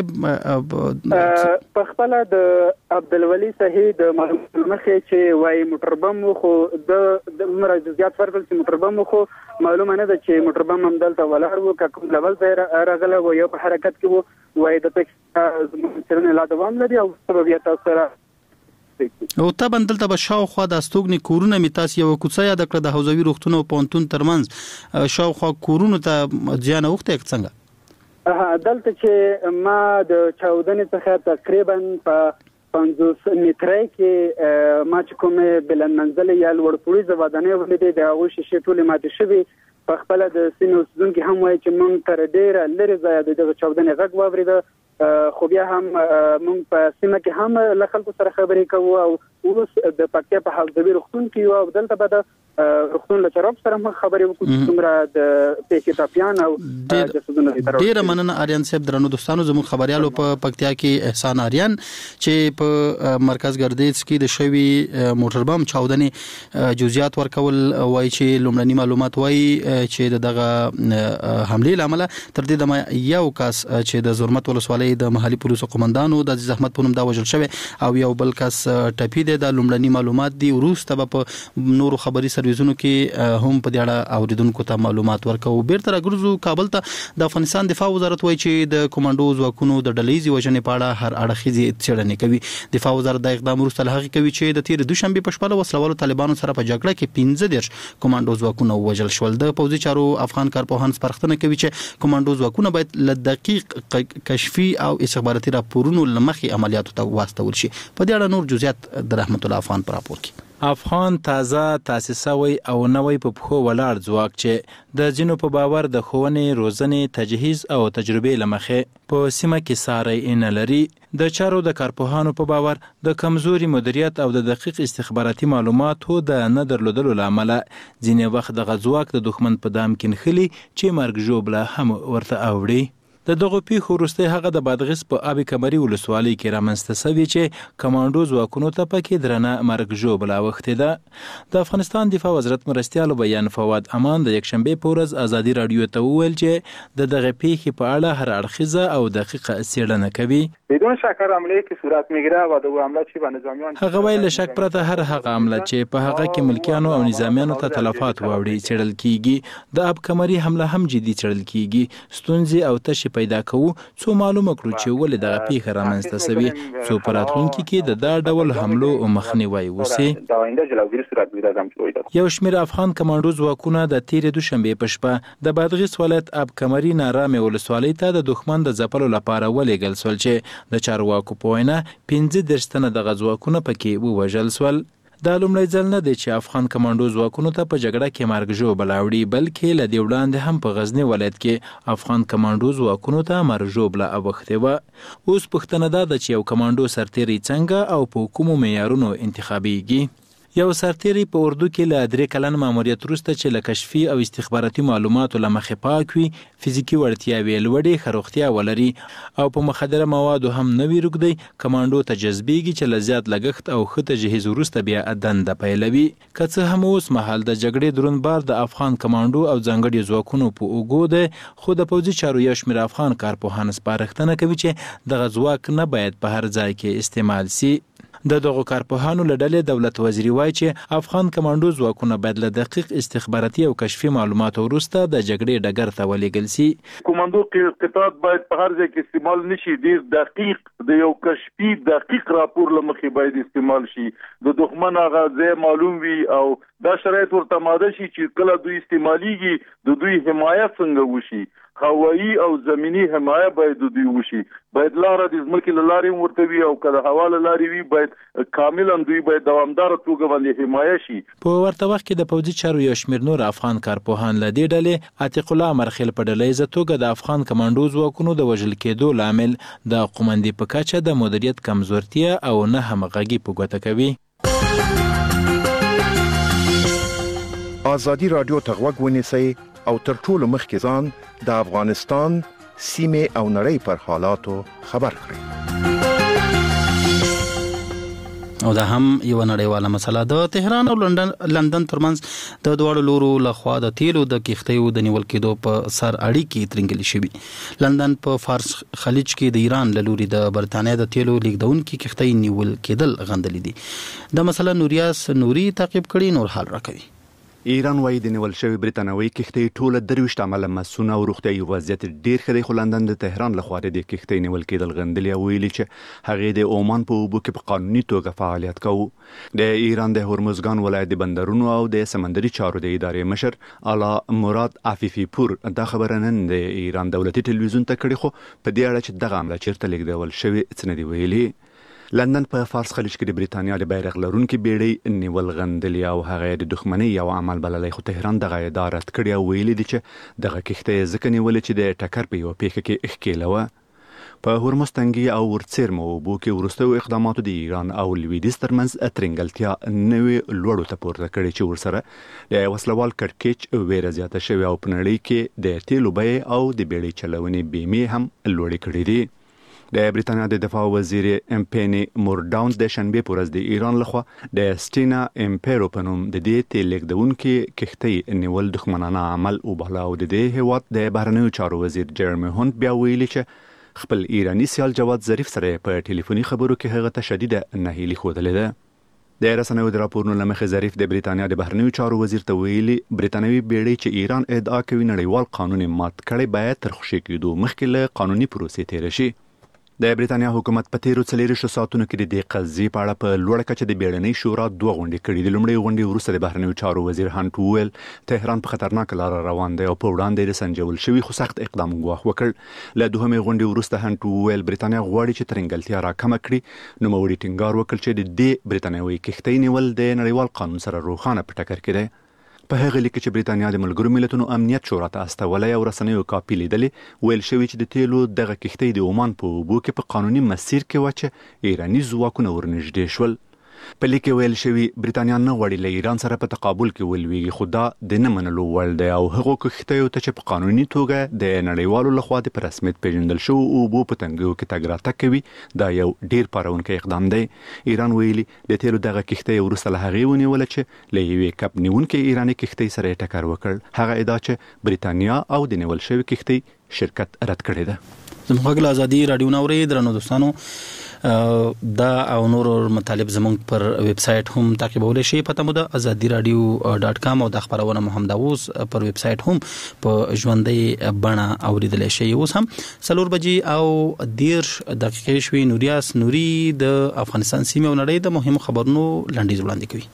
په خپل د عبدالولي صاحب د معلومات مخې چې وایي موټر بم، خو د عمر جزئیات ورکړل چې موټر بم، خو معلومه نه ده چې موټر بم هم دلته ولاړ و که کوم لول ځای راغلی و یا په حرکت کې و. وایي د زموږ څېړنې لا دوام لري او سبب یې تاسو سره
او طبعا دلته به شاوخوا د استوګنې کورونه می تاسو یو کوڅه یاد کړه د حوزوي روغتون او پونتون ترمنځ شاوخوا کورونو ته ځان اوخته څنګه؟
دلته چې ما د چاودنې څخه تقریبا په 50 مترۍ کې ما چې کومه بلند منزل یا لوړ پوړیزه ودانۍ ولیدې، د هغو شیشې ټولې ماتې شوې. په خپله د سیمې اوسېدونکي هم وایي چې موږ تر ډېره لرې ځایه د دغه چاودنې غږ واورېده، خو بیا هم موږ په سیمه کې هم له خلکو سره خبرې کوو او اوس د پکتیا په حوزوي روغتون کې یو او دلته به د روغتون له چارواکو سره هم خبرې وکړو چې څومره د پیښې ټپیان او جسدونه دي.
ډېره مننه آریان صاحب. درنو دوستانو، زموږ خبریالو په پکتیا کې احسان آریان چې په مرکز ګردیز کې د شوي موټر بم چاودنې جزئیات ورکول، وایي چې لومړني معلومات وایي چې دغه حملې له امله تر دې دمه یو کس چې د زرمت ولسوالۍ د محلي پولیسو قومندانو د عزیز احمد په نوم دا وژل شوی او یو بل کس ټپي دی. دا لومړني معلومات دي، وروسته به په نورو خبري سرویسونو کې هم په دې اړه اوریدونکو ته معلومات ورکوو. بیرته راګرځو کابل ته. د افغانستان دفاع وزارت وایي چې د کمانډو ځواکونو د ډلهیزې وژنې په اړه هر اړخیزې څېړنې کوي. دفاع وزارت دا اقدام وروسته له هغې کوي چې د تېرې دوشنبې په شپه له وسلوالو طالبانو سره په جګړه کې 15 کمانډو ځواکونه وژل شول. د پوځي چارو افغان کارپوهان سپارښتنه کوي چې کمانډو ځواکونه باید له دقیق کشفي او استخباراتي راپورونو لمخې عملیاتو ته واستول شي. په دې اړه نور جزئیات د رحمت الله افغان پر راپور کې.
افغان تازه تاسیس شوی او نوې په پښو ولاړ ځواک چې د ځینو په باور د ښوونې، روزنې، تجهیز او تجربې له مخې په سیمه کې ساری نه لري. د چارو د کارپوهانو په باور د کمزوري مدیریت او د دقیق استخباراتي معلوماتو د نه درلودلو له امله ځینې وخت دغه ځواک د دښمن په دام کې نښلي چې مرګ ژوبله هم ورته اوړي. د دغه پیښو وروسته هغه د بادغیس په آب کمري ولسوالۍ کې رامنځته شوی چې کمانډو ځواکونو ته پکې درنه مرګ ژوبله وختې ده. د افغانستان دفاع وزارت مرستیال بیان فواد امان د یکشنبه په ورځ ازادي رادیو ته وویل چې د دغه پیښې په اړه هر اړخیزه او دقیقه څېړنه کوي.
بدون شک هر عمله که صورت میگیره و دو عمله چی به نظامیان
هغه ویل شک پرته هر هغه عمله چې په هغه کې ملکیانو او نظامیانو ته تلفات واوړي څېړل کیږي. د آب کمري حمله هم جدي څېړل کیږي. ستونزې او تشې پیدا کوو څو معلومه کړو چې ولې دغه پیښه رامنځته شوې څو په راتلونکي کې د دا ډول حملو مخنیوی وشي. یو شمېر افغان کمانډو ځواکونه د تېرې دوشنبې په شپه د بادغیس ولایت آب کمري نارامې ولسوالۍ ته د دښمن د ځپلو لپاره ولېږل شول چې د چارواکو په وینا 15 تنه دغه ځواکونه پکې ووژل شول. دا لومړی ځل نه دی چې افغان کمانډو ځواکونو ته په جګړه کې مرګ ژوبله اوړي، بلکې له دې وړاندې هم په غزني ولایت کې افغان کمانډو ځواکونو ته مرګ ژوبله اوښتې وه. اوس پوښتنه دا ده چې یو کمانډو سرتیری څنګه او په کومو معیارونو انتخابیږي. یو سرتیری په اردو کې له 3 کلن ماموریت وروسته چې له کشفي او استخباراتي معلوماتو له مخې پاک وي، فزیکي وړتیاوې لوړې، ښه روغتیا ولري او په مخدره موادو هم نه وي روږدی، کمانډو ته جذبیږي چې له زیات لګښت او ښه تجهیز وروسته بیا دنده پیلوي. که څه هم اوس مهال د جګړې دروند بار د افغان کمانډو او ځانګړي ځواکونو په اوږو دی، خو د پوځي چارو یو شمېر افغان کارپوهان سپارښتنه کوي چې دغه ځواک نه باید په هر ځای کې استعمال سي. د دغو کارپوهانو له ډلې دولت وزیري وایي چې افغان کمانډو ځواکونه باید له دقیق استخباراتي او کشفي معلوماتو وروسته د جګړې ډګر ته ولېږل سي.
کمانډو قطعات باید په هر ځای کې استعمال نشي. ډیر دقیق د یو کشفي دقیق راپور له مخې باید استعمال شي. د دښمن هغه ځای معلوم وي او دا شرایط ورته ماده شي چې کله دوی استعماليږي د دوی حمایت څنګه وشي. هوایی او زمینی حمایت باید دوی وشي. باید لاره د ځمکې له لارې ورته وي او کله هوا له لارې وي باید کاملا دوی باید دوامدار توګه باندې حمایت شي.
په ورته وخت کې د پوځي چارو یو شمېر نور افغان کارپوهان له دې ډلې عتیق الله مرخیل په ډلهییزه توګه د افغان کمانډو ځواکونو د وژل کېدو لامل د قومندې په کچه د مدیریت کمزورتیا او نه همغږي په ګوته کوي.
ازادي رادیو ته غوږ ونیسئ او تر ټولو مخکې ځان د افغانستان سیمې او نړۍ پر حالاتو خبر کړئ.
او دا هم یو نړیواله مسله ده. تهران او لندن ترمنځ د دواړو لورو لخوا د تیلو د کښتیو د نیول کېدو په سر اړیکې ترنګلې شوي. لندن په فارس خلیج کې د ایران له لوري د برتانیا د تیلو لیږدونکي کښتۍ نیول کېدل غندلې دي. د مسله نوریاس نوري تعقیب کړي، نور حال راکوي.
ایران وايي د نیول شوی برتانوي کښتۍ ټوله 23 عمله مسونه او روغتیايي وضعیت ډیر ښه دی، خو لندن د تهران لخوا د کښتۍ نیول کېدل غندلې او ویلي چې هغې د عمان په اوبو کې په قانوني توګه فعالیت کوي. د ایران د هرمزګان ولایت د بندرونو او د سمندري چارو د ادارې مشر اعلی مراد عفیفي پور دا خبره نن د ایران دولتي ټلویزیون ته کړې، خو په دې اړه چې دغه عمله چیرته لیږدول شوې څه نه دي ویلي. لندن په فارس خلیج کې د برتانیا د بیرغ لرونکي بیړۍ نیول غندلې او هغه د دښمنۍ یو عمل بللی، خو تهران دغه ادعا رد کړې او ویلي دي چې دغه کښتۍ ځکه نیولې چې د ټکر په یوه پیښه کې ښکېله وه. په هرمز تنګي او ورڅیرمو اوبو کې وروستیو اقداماتو د ایران او لویدیځ ترمنځ ترنګلتیا نوې لوړو ته پورته کړې چې ورسره د وسلوال کړکېچ ویره زیاته شوې او په نړۍ کې د تیلو بیې او د بیړۍ چلونې بیمې هم لوړې کړې دي. د برتانیا د دفاع وزیر امپینی مورډاونز د شنبه په ورځ د ایران لخوا د سټینا امپیرو په نوم د دې تیل لیږدونکي کښتۍ نیول دښمنانه عمل وباله او د دې هیواد د بهرنیو چارو وزیر جرمی هونت بیا ویلي چې خپل ایرانی سیال جواد ظریف سره په ټلیفوني خبرو کې هغه ته شدیده ناهیلي ښودلې ده. د رسنیو د راپورونو له مخې ظریف د برتانیا د بهرنیو چارو وزیر ته ویلي برتانوي بیړۍ چې ایران ادعا کوي نړیوال قانون مات کړی باید تر خوشي کېدو مخکې له قانوني پروسې تیر شي. د برتانیا حکومت په تیرو 24 ساعتونو کې د دې قضیې په اړه په لوړه کچه د بیړنۍ شورا 2 غونډې کړې دي. لومړۍ غونډې وروسته د بهرنیو چارو وزیر هانت وویل تهران په خطرناک لاره روان دی او په وړاندې د سنجول شوي خو سخت اقدام ګواښ وکړ. له دوهمې غونډې وروسته هانت وویل برتانیا غواړي چې ترنګلتیا راکمه کړي. نوموړي ټینګار وکړ چې د دې برتانیوي کښتۍ نیول د نړیوال قانون سره روښانه په ټکر کې دی. په هغه لیک چې برتانیا د ملګرو ملتونو امنیت شورا ته استولې او رسنیو کاپي لیدلې ویل شوی چې د تیلو دغه کښتۍ د عمان په اوبو کې په قانوني مسیر کې و چې ایراني ځواکونه ورنږدې شول. په لیک ویل شوی برېټانیا نه غواړي له ایران سره په تقابل کې ولويږي، خو دا د نه منلو وړ دی او هغو کښتیو ته چې په قانوني توګه د نړیوالو لخوا د په رسمیت پیژندل شوو اوبو په تنګیو کې تګ راتګ کوي دا یو ډیر پارونکی اقدام دی. ایران ویلي د تیلو دغه کښتۍ وروسته له هغې ونیوله چې له یوې کب نیونکې ایراني کښتۍ سره یې ټکر وکړ. هغه ادعا چې برېټانیا او د نیول شوې کښتۍ شرکت رد کړی ده.
زموږ له ازادي رادیو نو ورې درنو دوستانو دا او نور مطالب زموږ پر ویب سټ هم تعقیبولای شئ. پته مو ده azadi.radio.com او د خبرونه مهم دا اوس پر ویب سټ هم په ژوندۍ بڼه اوریدلای شئ. اوس هم 4 بجې او 10 دقیقې شوي. نوریاس نوري د افغانستان سیمه او نړۍ د مهمو خبرونو لنډیز وړاندې کوي.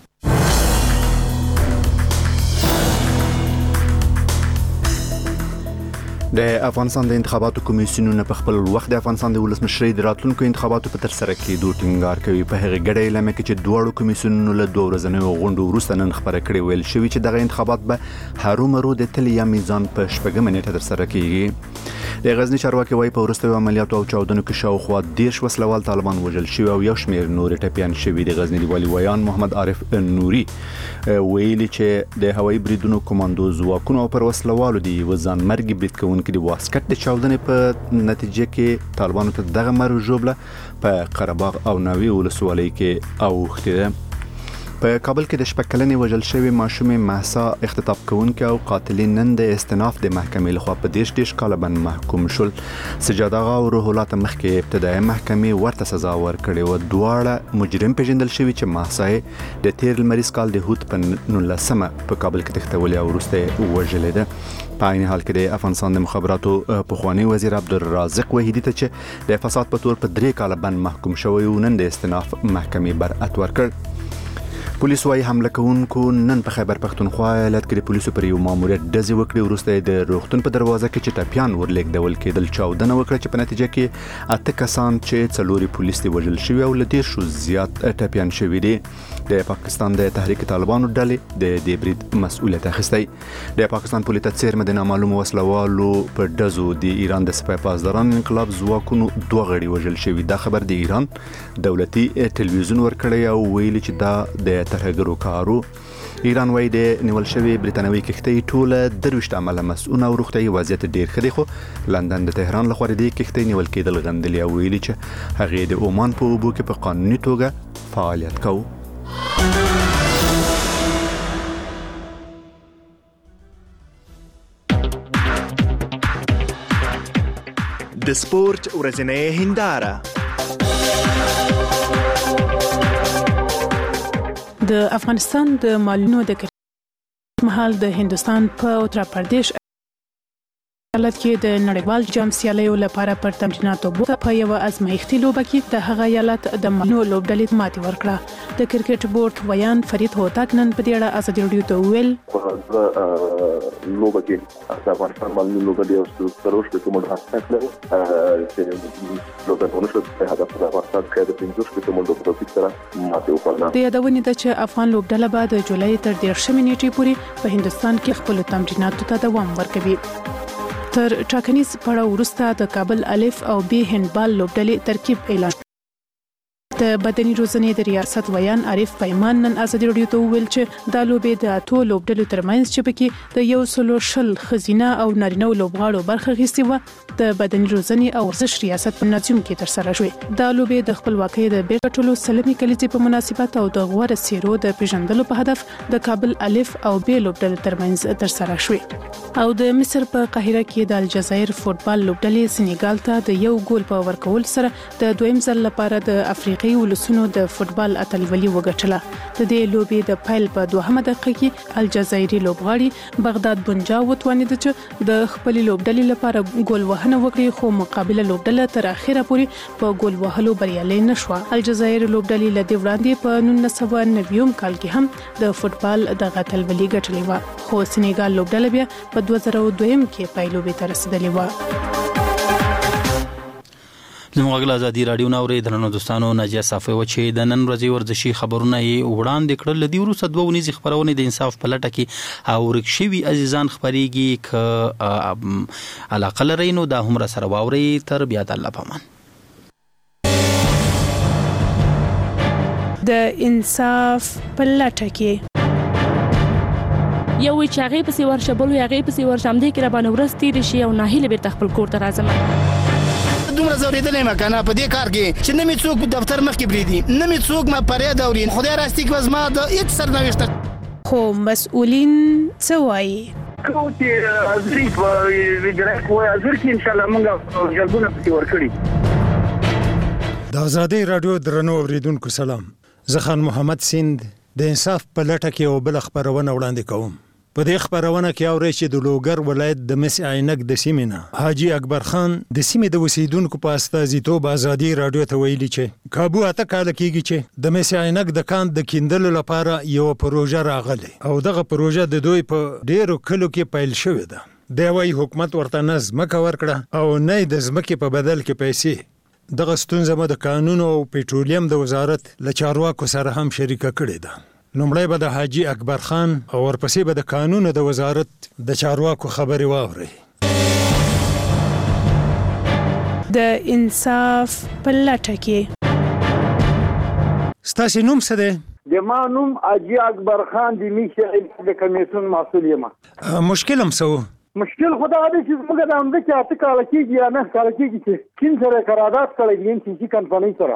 د افغانستان د انتخاباتو کمیسیونونه په خپل وخت د افغانستان د ولسمشرۍ د راتلونکو انتخاباتو په ترسره کېدو ټینګار کوي. په هغه ګډه اعلامیه کې چې دواړو کمیسیونونو له 2 ورځنیو غونډو وروسته نن خبره کړې ویل شوی چې دغه انتخابات به هرومرو د تل یا میزان په شپږمه نیټه ترسره کیږي. د غزنی چارواکي وايي په وروستیو عملیاتو او چاودنو کې شاوخوا 10 وسلوال طالبان وژل شوي او یو شمېر نور ټپیان شوي. د غزنی والي ویان محمد عارف نوري ویلي چې د هوایي بریدونو کمانډو ځواکونو او پر وسلوالو دی وزن مرګ برید کوونکي د واسکټ د چاودنې په نتیجه کې طالبانو ته دغه مرګ ژوبله په قرهباغ او ناوی ولسوالۍ کې اوښتې ده. په کابل کې د شپږ وژل شوی ماشومې مهسا اختطاف کوونکې او قاتلین نن د استئناف د محکمې لخوا په 10 کاله باندې محکوم شول. سجاد آغا او روح الله ته مخکې ابتدایي محکمې ورته سزا ورکړې و. دواړه مجرم پیژندل شوي چې مهسا د تیر لمریز کال د هوت په 19مه په کابل کې تښتولې او وروسته وژلې ده. په عین حال کې د افغانستان د مخابراتو پخوانی وزیر عبدالرازق وحیدی ته چې د فساد په تور په 3 کاله باندې محکوم شوی و نن د استئناف محکمې برأت ورکړ. پولیس وايي حمله کوونکو نن په خیبر پښتونخوا ایالت کې د پولیسو پر یو ماموریت ډزې وکړې. وروسته د روغتون په دروازه کې چې ټپیان ورلېږدول کېدل چاودنه وکړه چې په نتیجه کې 8 کسان چې 4 پولیس دي وژل شوي او له 10 زیات ټپیان شوي دي. د پاکستان د تحریک طالبانو ډلې د دې برید مسؤلیت اخیستی. د پاکستان پولیس څیرمه د نامعلومو وسلوالو په ډزو د ایران د سپاه پاسداران انقلاب ځواکونو 2 غړي وژل شوي. دا خبر د ایران دولتي ټلویزیون ورکړی او ویلي چې دا د ترهګرو کارو. ایران وايي د نیول شوی برېټانوي کښتۍ ټوله 23 عمله مسؤل او روغتیايي وضعیت ډیر ښه دی، خو لندن د تهران لخوا د کښتۍ نیول کېدل غندلي او ویلي چې هغه د عمان په اوبو کې په قانوني توګه فعالیت کوي.
د سپورت ورځنۍ هنداره.
د افغانستان د مالونو د مهال د هندستان په اتر پردیش ایالت کې د نړیوال جام سیالیو لپاره پر تمریناتو بوخت په یو ازمایښتي لوبه کې د هغه ایالت د مالونو لوبډلې ماتې ورکړه. د کرکټ بورډ ویان فرید هوتک نن په دې اړه ازادي رادیو ته ویل
لوبه کې د افغانستان مالونو لوبډلې او ستروش په کومه حالت کې چې لوبه ونشو په هدف د افغانستان کې د 15 په موږ په توګه سره ماتې وکړه.
د یادونې ده چې افغان لوبډله به د جولای تر 10 نیټې پورې په هندستان کې خپل تمریناتو ته دوام ورکوي. تر ټاکنیز پړاو وروسته د کابل الف او بی هندبال لوبډلې ترکیب اعلان شو. د بدني روزنې د ریاست ویان عارف پیمان نن ازادي رادیو ته ویل چې دا لوبې د اتو لوبډلو ترمنځ چې پکې د یو سلو شل خزینه او نارینه لوبغاړو برخه اخیستې و د بدني روزنې او ورزش ریاست په نظم کې ترسره شوې. دا لوبې د خپلواکۍ د بیرته ټولو سلمي کلیزې په مناسبت او د غوړه سیرو د پیژندلو په هدف د کابل الف او بی لوبډلو ترمنځ ترسره شوې. او د مصر په قاهره کې د الجزایر فوتبال لوبډلې سنیګال ته د یو ګول په ورکول سره د دویم ځل لپاره د افریقا ولسونو د فوتبال اتلولي وګټله. د دې لوبې د پایل په 2 دقیقه کې الجزایري لوبغاړي بغداد بنجا وتوانید چې د خپل لوبډلې لپاره ګول وهنه وکړي، خو مقابله لوبډله تر اخره پورې په ګول وهلو بریالي نشوه. الجزایر لوبډلې لدې وړاندې په 1990 کال کې هم د فوتبال د اتلولي ګټلې و، خو سنیګال لوبډله بیا په 2002 کې پایلوبې ته رسیدلې و.
زموږ غږ ازادي رادیو نو ورې درنو دوستانو ناجیه صافی و چې د نن ورځې ورزشي خبرونه یې وړاندې کړل. لدی وروسته 2 ونیزي خبرونه د انصاف په لټه کې او ورکشوي عزیزان خبريږي ک علاقه لري نو دا هم را سره واوري. تر بیا د الله پامان.
د انصاف په لټه کې
یو چې هغه پسې ورشه بل هغه پسې ورشه هم دې کې را باندې ورځ تېرې شي او ناهیله بیرته خپل کور ته راځم
دومره زورېدلی یم کنه په دې کار کې چې نه مې څوک دفتر مخکې پرېږدي نه مې څوک ما فریاد اوري خدای راستي که زما د هېڅ سرنوشته
خو مسؤلین څه وایي
کوم چې حاضري په وزارت کې حاضر کې انشاءالله موږ جلبونه پسې ورکړي
د ازادۍ راډیو درنو اوریدونکو سلام زه خان محمد سیند د انصاف په لټه کې یو بل خبرونه وړاندې کوم په دې خبرونه کې اورئ چې د لوګر ولایت د مس عینک د سیمې نه حاجی اکبر خان د سیمې د اوسیدونکو په استازیتوب ازادۍ راډیو ته ویلي چې کابو اته کال کېږي چې د مس عینک د کاند د کیندلو لپاره یو پروژه راغلی او دغه پروژه د دوی په ډیرو کلو کې پیل شوې ده د وايي حکومت ورته نه ځمکه ورکړه او نه د ځمکې په بدل کې پیسې دغه ستونزه د قانون او پېټرولیم د وزارت له چارواکو سره هم شریکه کړې ده لومړی به د حاجی اکبر خان او ورپسې به د قانون د وزارت د چارواکو خبرې واورئ
د انصاف په لټه کې
ستاسو نوم څه دی
د ما نوم حاجی اکبر خان د میشه د کمیسیون مسؤل یم
مشکل هم څه
مشکل خدا دې چې موږ د امده کې اته کال کېږي یا نه کال کېږي چې چین سره قرارداد کړی دی چې کمپنۍ سره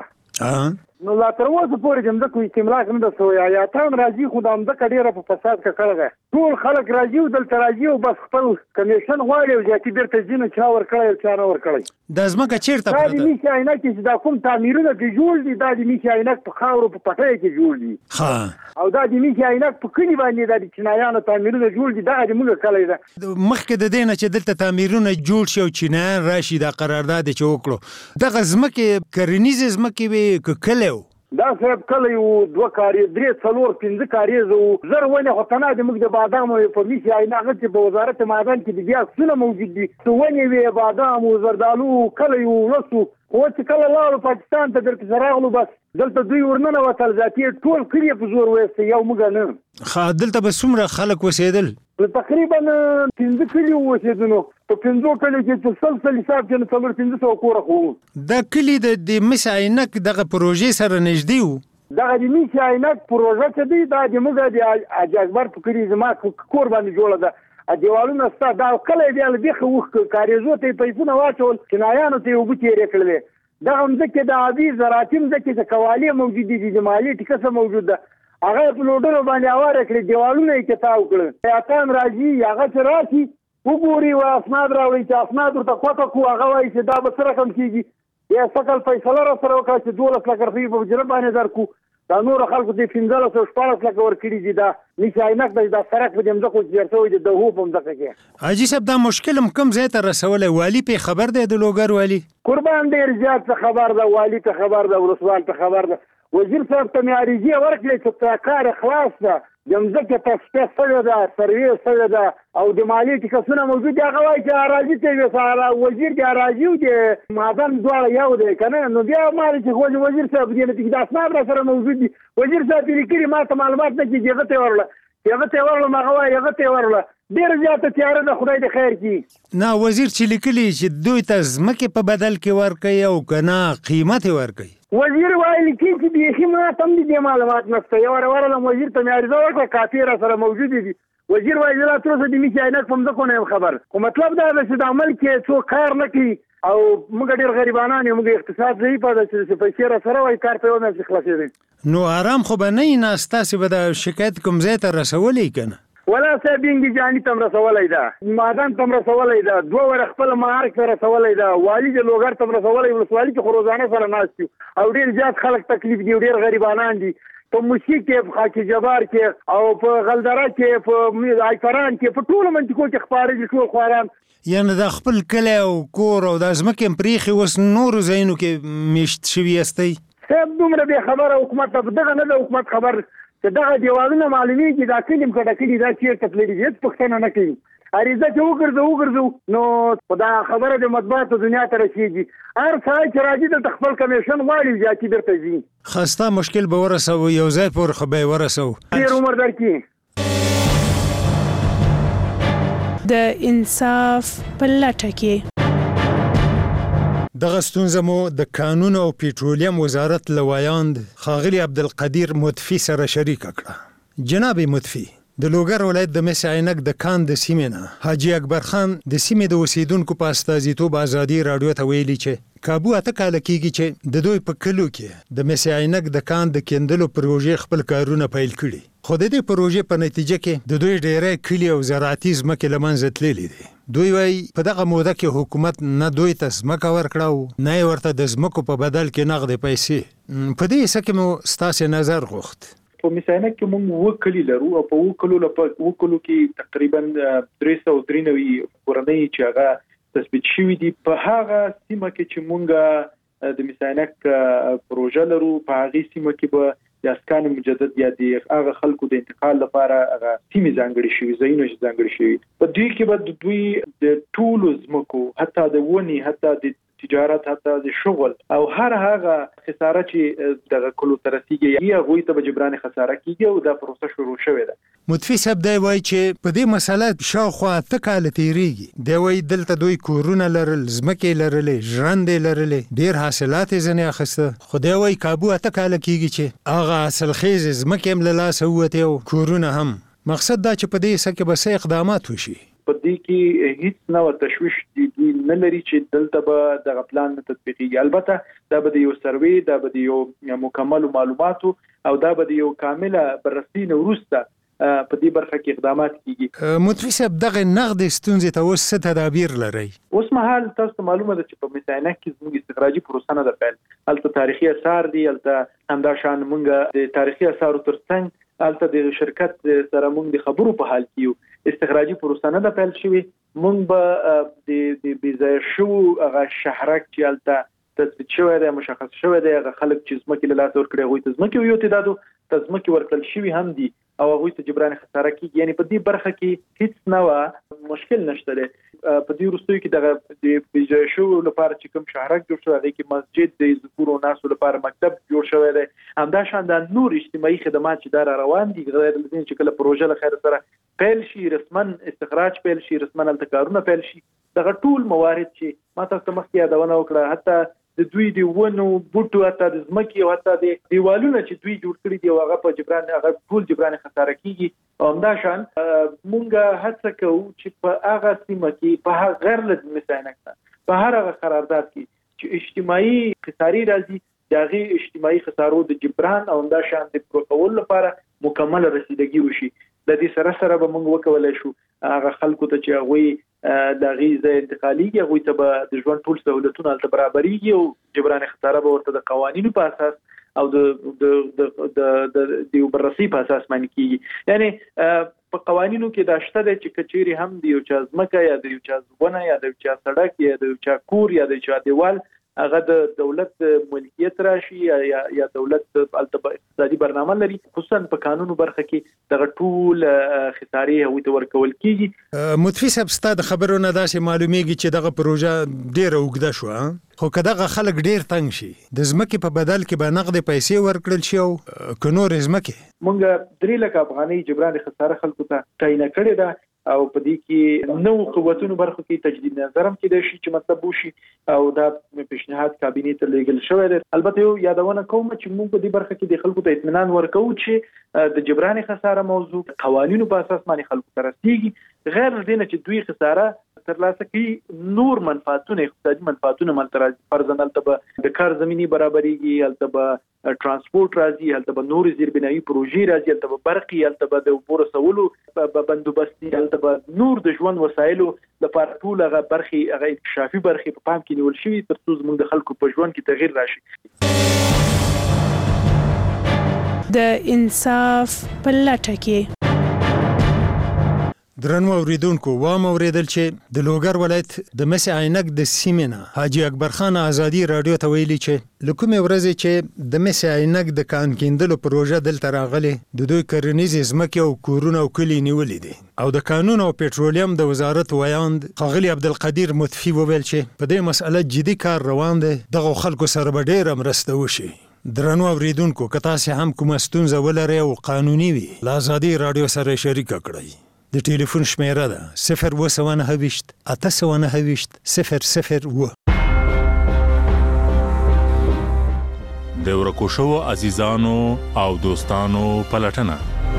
نو لا تر اوسه پورې جمده کوي استملاک نه د سویا یا تام راځي خو د امده کډیره په فساد کې کړه ټول خلک راځي او دلته راځي او بس خپل کمیشن غواړي او ځکه بیرته ځینې چا ور کړی او چا نه ور کړی
د ځمکه چیرته
پراته دا د میشه عینک چې دا کوم تعمیرونه کې جوړ دي دا د میشه عینک په خاورو په پټۍ کې جوړ دي او دا د میشه عینک په کلی باندې د چینایانو تعمیرونه جوړ دي دا د موږ کلی ده
مخکې د دې نه چې دلته تعمیرونه جوړ شي او چینایان راشي دا قرارداد چې وکړو دغه ځمکې کرنیزې ځمکې وي که کلی
دا صاحب کله یو دوه کاري درې څلور پنځه کاریز او زر ونې خو تنه د موږ د بادامو په میشه عینک چې په وزارت معدن کې د بیا څونه موجود دي ونې وي بادام او زردالو کله یو لسو خو چې کله لاړو پاکستان ته درته راغلو بس دلته دوی ورننه وتل ذاتي ټول کلی په زور وېسته یو موږ نه
دلته به څومره خلک وسېدل
تقریبا 15 کلی وسېدنو په 15 کلی کې تسلسل حساب کې 300 کور خو
دا کلی د مس عینک دغه پروژې سره نږدې وو
دغه د مس عینک پروژه چې دی دا د موږ د حاجی اکبر په کلی زما کور باندې جوړه ده دیوالونه ستا دا کله دی دغه وخت کاریزو ته پیسونه واچول چنایانو ته وګ تیرې کړلې دا هم ځکه د عادي زراعتیم ځکه چې قوالی موجود دي د مالی ټیکسه موجود ده هغه په لوډرو باندې اواره کړی دیوالونه یې کتاو کړل یا تام راځي هغه چې راشي وګوري او اسناد راوړي چې اسناد ورته کوته کو هغه وایي چې دا به سره کم کیږي یا سکل فیصله را سره وکړي چې 12 لک روپۍ په جرم باندې درکو دا نور خلکو د 15 لک ور کړی دي دا نشه عینک دا سرک په دې مځکو چې ورته وي د هو په مځکه کې
حاجی صاحب دا مشکل کم ځای ته رسولې والی په خبر دی د لوګر والی
قربان ډیر زیات خبر ده والی ته خبر ده ورسوال ته خبر ده وزیر صاحب ته معرضی ورکړي چې کار خلاص ده د مځکه تصفیه سره ده سروې سره ده او د مالی ټیکسونه موجود دي هغه وایي چې اراضي ته وساره وزیر د اراضي او د معدن دواړه یو دی کنه نو بیا مالي چې وزیر صاحب دې نه د اسناد را سره موجود دي وزیر صاحب لیکلي ما ته معلومات نه کیږي هغه ته ورله ما هغه ته ورله ډیر زیاته تیار ده خدای دې خیر کړي
نه وزیر چې لیکلي چې دوی ته ځمکې په بدل کې ورکړي او کنه قیمت ورکړي
وزیر وایي چې بیخي ما تم دې معلومات نشته یو ورله وزیر ته معرضه وکړه کاپی را سره موجود دي وزیر وایي لا تر اوسه د میشه عینک په مځکو نه خبر خو مطلب دا دی چې د عمل کې څوک کار نه کوي او موږ ډیر غریبانان یو موږ اقتصاد ضعیف ده چې پیسې را سره وایي کار په ونه څه خلاصېږي
نو آرام خو به نه نه ستاسو به د شکایت کوم ځای ته رسولې کنه
ولا صاحبینګي جاني تم رسولای دا مادان تم رسولای دا دوه ور خپل مارک سره رسولای دا والی د لوګر تم رسولای ولسوالۍ کې خروزانه سره ناشتي او ډیر زیات خلک تکلیف دي ډیر غریبانان دي په موشي کې په خاکی جبار کې او په غلدره کې په آیفران کې په ټول منطقو کې خبرې دي ټول خواران
یعنی د خپل کله او کور او د ځمکې پریخي وس نور زینو کې میشت شوی استي
سب دومره به خبره حکومت دغه نه د حکومت خبر چې دغه دیوالونه معلومیږي دا کلیم کډه کلی دا چیرته تللی دي پښتنه نه کوي اړیزه چې وګرځو نو خدا خبره د مطبوعات دنیا ته رسیږي هر څای چې راځي د خپل کمیشن واړي ځاتي درته ځي
خسته مشکل به ورسو یو ځای پور خو به ورسو
ډیر عمر درکې
د انصاف په لټه کې
دغه ستونزه مو د قانون او پېټرولیم وزارت لوایاند ښاغلي عبدالقدیر مطفي سره شریک کړه. جناب مطفي، د لوګر ولایت د مس عینک د کان د سیمې نه حاجي اکبر خان د سیمې د اوسیدونکو په استازیتوب ازادي راډیو ته ویلي چې کابو اته کاله کېږي چې د دوی په کلو کې د مس عینک د کان د کیندلو پروژې خپل کارونه پیل کړي، خو د دې پروژې په نتیجه کې د دوی ډېری کلي او زراعتي ځمکې له منځه تللي دي. دوی وایي په دغه موده کې حکومت نه دوی ته ځمکه ورکړه او نه یې ورته د ځمکو په بدل کې نغدې پیسې. په دې حصه کې مو ستاسې نظر غوښت.
په مساینه کې موږ وکړي لرو او په وکړو کې تقریبا 393 کورنۍ چې هغه تثبیت شوی دي. په هغه سیمه کې چې موږ د مساینه پروژه لرو، په هغه سیمه کې به د اسکان مجدد یا د هغه خلکو د انتقال لپاره هغه سیمه ځانګړي شوی ځایونه ځانګړي شوی. په دوی کې به دوی د ټولو ځمکو، حتی د ونی، حتی د تجارت، حتی د شغل او هر هغه خساره چې دغه کلو ترسيږي یا غوي ته جبران خساره کیږي او دا پروسه شروع شوې ده.
مطفي صاحب دی وایي چې په دې مسله شاوخوا 8 کال تیریږي. دی وایي دلته دوی کورونه لرل، ځمکې لرلې، ژرندې لرلې، ډېر حاصلات یې ځنې اخیسته، خو دی وایي کابو 8 کال کیږي چې هغه حاصلخیز ځمکې هم له لاسه ووتې او کورونه هم. مقصد دا چې په دې حصه کې به څه اقدامات وشي.
په دې کې هیڅ نوع تشویش دي نه لري چې دلته به دغه پلان تطبیقي. البته دا به یو سروي، دا به یو مکمل معلوماتو او دا به یو کامله بررسي وروسته په دې برخه کې اقدامات کیږي.
مطفي صاحب دغه نقد ستونزې ته اوس څه تدابیر لري؟
اوس مهال تاسو معلومه ده چې په مساینه کې زموږ استخراجي پروسه نه ده پیل. هلته تاریخي آثار دي، هلته همدا شان موږ د تاریخي آثارو ترڅنګ هلته د شرکت سره موږ د خبرو په حال کې یو. استخراجي پروسه نه ده پیل شوی. موږ به د بيځای شو هغه شهرک چې هلته تثبیت شوی دی، مشخص شوی دی، هغه خلک چې ځمکې له لاسه ورکړي هغوی ته ځمکې یو تعدادو ته ځمکې ورکړل شوي هم دي او هغوی ته جبران خساره کیږي. یعنې په دې برخه کې هیڅ نوع مشکل نشته دی. په دې وروستیو کې دغه د بيځای شو لپاره چې کوم شهرک جوړ شوی دی، کې مسجد د ذکور او ناسو لپاره مکتب جوړ شوی دی، همدا شان د نور اجتماعي خدمات چې دا روان دي، غیر له دې چې کله پروژه له خیر سره پیل شي، رسمن استخراج پیل شي، رسمن التکارونه پیل شي، دغه ټول موارد چې ما تاسو مخکې یادونه وکړه، حتی د دوی د ونو بوټو، حتی د ځمکې او حتی د دیوالونه چې دوی جوړ کړي دي هغه په جبران هغه ټول جبران خساره کیږي. او همدا شان مونږ هڅه کوو چې په هغه سیمه کې په هغه غیر له مساینه کې په هر هغه قرارداد کې چې اجتماعي خساري راځي د هغې اجتماعي خسارو د جبران او همدا شان د پوره کولو لپاره مکمل رسیدګي وشي. د دې سره سره به موږ وکولای شو هغه خلکو ته چې هغوی د غیزه انتقالیږي هغوی ته به د ژوند ټول سہولتونه هلته برابریږي او جبران خساره به ورته د قوانینو په اساس او د بررسي په اساس باندې کیږي. یعنی په قوانینو کې دا شته دی چې کچېرې هم د یو چا ځمکه یا د یو چا ونه یا د یو چا سړک یا د یو چا کور یا د یو چا دیوال هغه د دولت ملکیت راشي یا دولت اقتصادي برنامه لري، خصوصا په قانونو برخه کې دغه ټول خسارې هغوی ته ورکول کیږي.
مطفي صاحب ستا د خبرو نه داسې معلومیږي چې دغه پروژه ډیره اوږده شوه، خو که دغه خلک ډیر تنګ شي د ځمکې په بدل کې به نغدې پیسې ورکړل شي او که نورې ځمکې.
موږ 3 لک افغانۍ جبران خساره خلکو ته تعیینه کړې ده او په دې کې نو قوتونو برخو کې تجدید نظر هم کېدای شي چې مطلب وشي او دا پیشنهاد کابینې ته لیږل شوی دی. البته یو یادونه کوم چې موږ په دې برخه کې د خلکو ته اطمینان ورکوو چې د جبران خساره موضوع قوانینو په اساس باندې خلکو ته رسیږي، غیر له دې نه چې دوی خساره ترلاسه کوي نور منفعتونه، اقتصادي منفعتونه ملته راځي. فرضاً هلته به د کار زمینی برابریږي، هلته به ترانسپورت راځي، هلته به نور زیربنایي پروژې راځي، هلته به برقي، هلته به د اوبو رسولو بندوبستي، هلته به نور د ژوند وسایلو لپاره ټول هغه برخې هغه انکشافي برخې په پام کې نیول شوي تر څو زموږ د خلکو په ژوند کې تغیر راشي.
د انصاف په لټه کې
درنو اوریدونکو وام اوریدل چې د لوګر ولایت د مس عینک د سیمې نه حاجي اکبر خان ازادي رادیو ته ویلي چې لکه ورځې چې د مس عینک د کان کیندلو پروژه دلته راغلي د دوی کرنیزې ځمکې او کورونه او کلي نیولې دي او د قانون او پېټرولیم د وزارت ویاند ښاغلي عبدالقدیر مطفي وویل چې په دې مسأله جدي کار روان دی، دغه خلکو سره به ډېره مرسته وشي. درنو اوریدونکو که تاسې هم کومه ستونزه ولرئ او قانوني وي له ازادي رادیو سره شریکه کړئ. د ټلیفون شمیره ده 029 829 001.
د ورکو شوو عزیزانو او دوستانو پلټنه.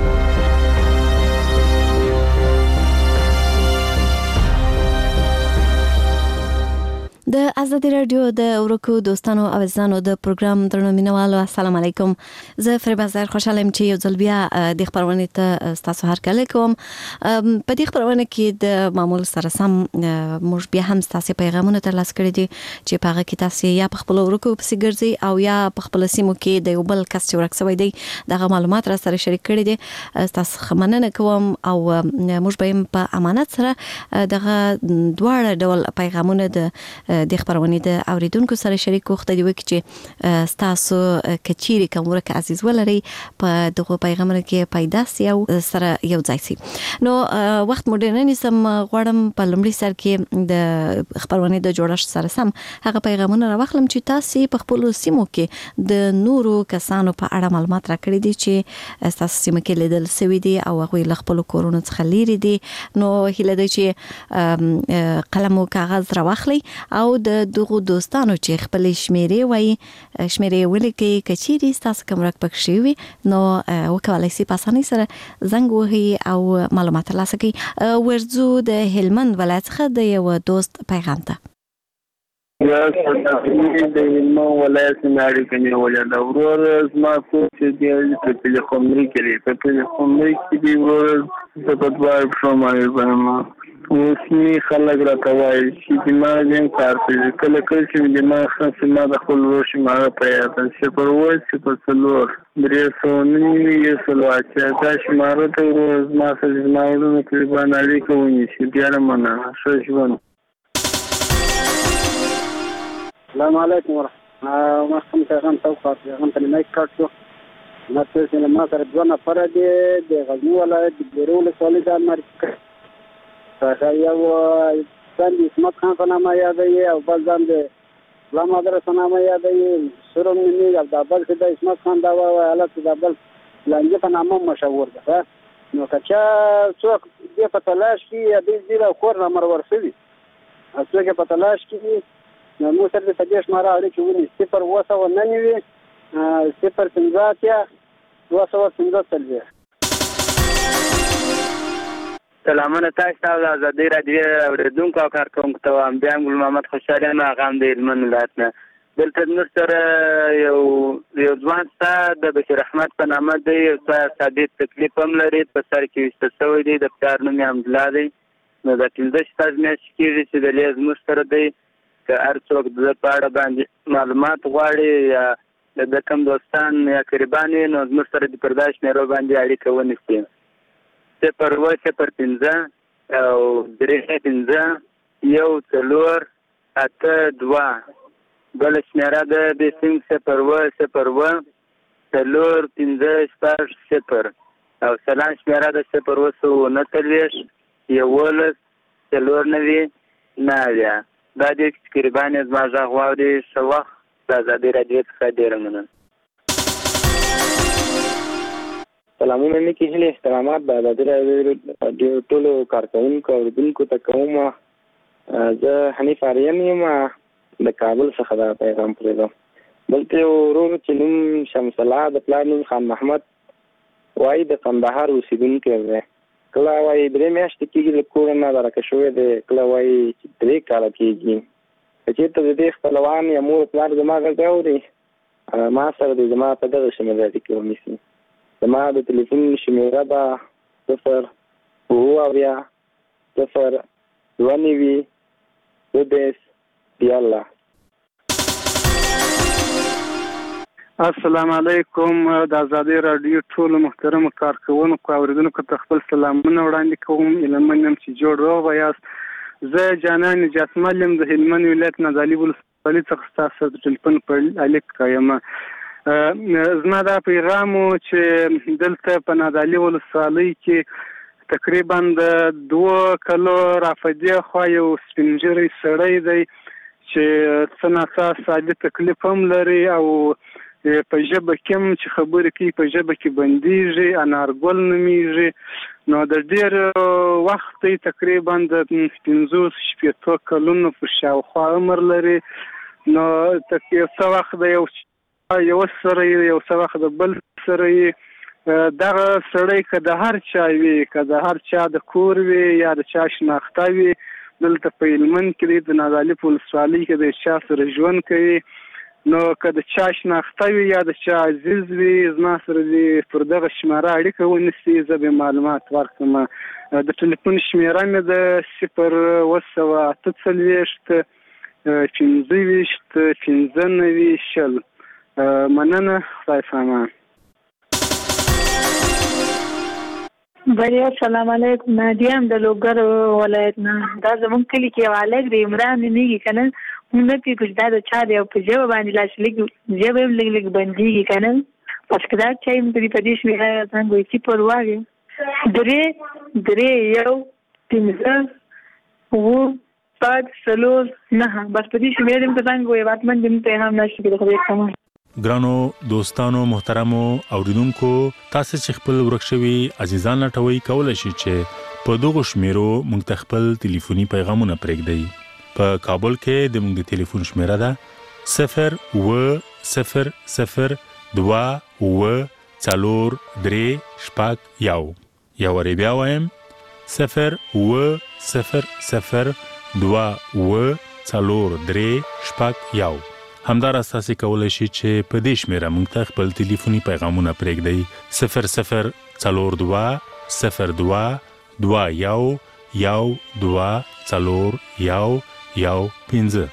د ازادي رادیو د ورکو دوستانو او عزیزانو د پروګرام درنو مینوالو السلام علیکم. زه فریبا زهر خوشاله یم چې یو ځل بیا د خبرونه ته تاسو هرکلی کوم. په دې خبرونه کې د معمول سره سم موږ بیا هم تاسو پیغامونه ترلاسه کړي دي چې په هغه کې تاسو یا په خپل ورکو پسې ګرځي او یا په خپل سیمو کې د یو بل کس چې ورک شوی دی دغه معلومات را سره شریک کړي دي. تاسو مننه کوم او موږ به په امانت سره دغه دواړه ډول پیغامونه د خبرونه د اوریدونکو سره شریک وخت دی چې تاسو کچيري کومره عزیز ولري په دغه پیغامونه کې پیدا سي او سره یو ځای سي. نو وخت مودرن سم غواړم په لمړي سر کې د خبرونه د جوړښت سره سم هغه پیغامونه راوخلم چې تاسو په خپل سیمو کې د نورو کسانو په اړه معلومات راکړي دي چې تاسو سیمه کې لیدل سوي دي او هغه خپل کورونو څخه لري دي. نو هله دی چې قلم او کاغذ راوخلي او د دغه دوستانو چې خپل شمیرې وای شمیرې ولیکي کچيري تاسو کوم رک پکښي وي نو وکولای شي په اسانۍ سره زنګ وهي او معلومات ترلاسه کړي. ورځو د هلمند ولایت څخه د یو دوست پیغام ته
یا د هلمند ولایت نه اړیکې ولې دا ورور زما کو چې د په خمري کې دی ورور د بدوار شومای بنما اوسنی خلک راکوي چې ما دې کار کوي کله چې ما خاصه ما د خپل ورشي ما په یاد چې پر وای چې په څلور درې سونی یې سلوات چې شماره ته ورځ ما سره زماړو په باندې کوي چې بیا مننه شو ژوند.
السلام علیکم ورحمة الله. ما کوم څنګه تاسو هم ته نه کاټو ما ته چې ما سره ځنه پر دې د غزنی ولایت د بیرول سولید امریکا دا یو څنګه اسمت خان په نامه یادوي او بل ځان د اسلام مدرسې په نامه یادوي سرم نیمه او د بل څه د اسمت خان دا حالت د بل لانجه په نامه مشهور ده. نو کچا څوک دې په تلاش کې د دې کور نمبر ورسوي څوک په تلاش کې نو مو سره د تدیش ماره اړ چې ونی 0 0 0
سلامونه تاسو ته آزادي رادیو اوریدونکو او کارکونکو ته هم بیا ګل محمد خوشاله ما غام د هلمند ولایت نه دلته نور سره یو ځوان ته د بشیر احمد په نامه دی یو ثابت تکلیف هم لري په سر کې وسته شوی دی د پلار نوم یې حمدالله دی. نو د 15 شپږ میاشتې کېږي چې د لیز موږ سره دی که هر څوک د په اړه باندې معلومات غواړي یا د کوم دوستان یا قریبان نو موږ سره د پرداش مېرو باندې اړیکه ونیسي 0 او 3 یو څلور اته 2 بل شمیره ده د 0 0 څلور 15 0 او سلام شمیره ده 0 19 11 4 9 دا د تقریبا زما ځای غواړي څو وخت د آزادي رادیو څخه ډیر مننه.
سلامونه نیکی هیله احترامات د آزادي رادیو ټولو کارکونکو او اوریدونکو ته کوم. زه حنیف آریان یم د کابل څخه دا پیغام پرېږدم. دلته ورور چې نوم شمس الله د پلار نوم خان محمد وایي د قندهار اوسېدونکی دی. کله وایي 3 میاشتې کېږي له کوره نه درکه شوی دی کله وایي چې 3 کاله کېږي. که چېرته د دې خپلوان یا مور پلار زما غږ اوري ما سره د زما په دغه شمېره اړیکې ونیسي. زما د تلیفون شمیره ده 0 اویا 0 2 دیاله.
السلام علیکم د آزادي رادیو ټول محترم کارکونکو او اوریدونکو ته خپل سلامونه وړاندې کوم. هلمند چې جوړ روغ یاست. زه جانان نجات ملم د هلمند ولایت نادعلي ولسوالۍ څخه تاسو د ټلیفون په اړیکه یم. زما دا پیغام چې دلته په نادعلي ولسوالۍ کې تقریبا د 2 کلو رافدی خو یو سپینجری سړی دی چې څنګه ساده تکلیف هم لري او په ژبه کې چې خبرې کوي په ژبه کې بنديږي انارګل نومیږي. نو د ډیر وخت تقریبا د 15 کلونو په شاوخوا عمر لري. نو تکي څو وخت د یو یو سره یو څه وخت د بل سره دغه سړی که د هر چا وي که د هر چا د کور وي یا د چا شناخته وي دلته په هلمند کې د نازالي په ولسوالۍ کې د چا سره ژوند کوي نو که د چا شناخته وي یا د چا عزیز وي زما سره دې پر دغه شماره اړیکه ونیسي زه به معلومات ورکړم. د ټلیفون شمېره مې د 028 مننه. خدای پامان.
بریو سلام علیکم. نادیه هم د لوګر ولایت نه. دا زمونږ کلي کې یو هلک دی عمران نومیږي که نه موږ نه پوهېږو چې دا د چا دی او په ژبه باندې لاس ژبه هم لږ لږ بندېږي که نه بس که دا چا یې په دې شمېره څنګه وایي 0 3 1 5 4 9 بس په دې شمېره هم که څنګه وایي واکمن دې موږ پیغام نشته کې د خدای سامان.
ګرانو دوستانو محترمو اوریدونکو تاسو چې خپل ورک شوي عزیزان لټوي کولای شئ چې په دغه شمیرو موږ خپل ټلیفوني پیغامونه پرېږدئ. په کابل کې د موږ د ټلیفون شمیره ده 02004 یا ورې بیا وایم 02004 همدار اساسي کولای شي چې په دې شمیره موږ ته خپل ټلیفوني پیغامونه پرېږدئ 0022122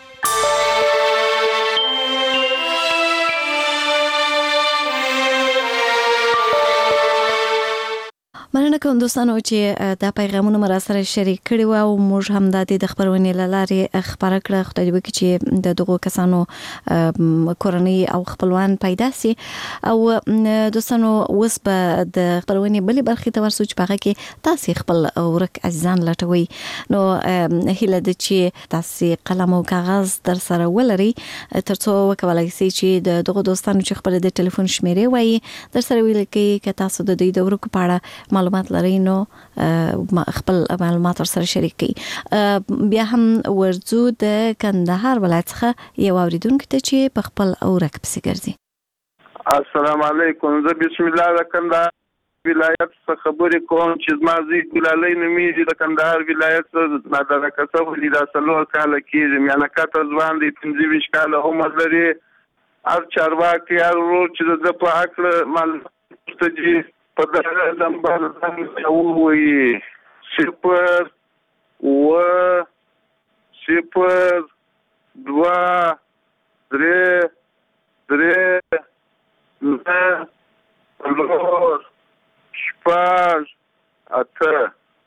مننه کوم دوستانو چې دا پیغامونه مر سره شریک کړي او موږ هم د خبرونې لارې خبره کړه. خدای دې وکړي چې د دغو کسانو کورنۍ او خپلوان پیدا سي. او دوستانو اوس په د خبرونې بلې برخې ته ورسو چې هغه کې تاسو خپل ورک عزیزان لټوي. نو هیله ده چې تاسو قلم او کاغذ در سره ولري ترڅو وکولای شئ چې دغه دوستانو چې خپل د ټلیفون شمیرې وایي در سره ولیکئ که تاسو د دې د ورکو په اړه معلومات لري نو خپل معلومات سره شریک کړئ. بیا هم ورزو د کندهار ولایت څخه یو اوریدونکو ته چې په خپل اورک پسې ګرځي.
السلام علیکم. زه بسم الله د کندهار ولایت څخه خبرې کوم چې زما زوی ګلالۍ نومیږي د کندهار ولایت نادرکه شوی دا 4 کاله کېږي میانکته ځوان دی 25 کاله عمر لري. هر چارواکي هر ورور چې د په هکله معلومات دي په دغه نمبر څنګه وایي 02023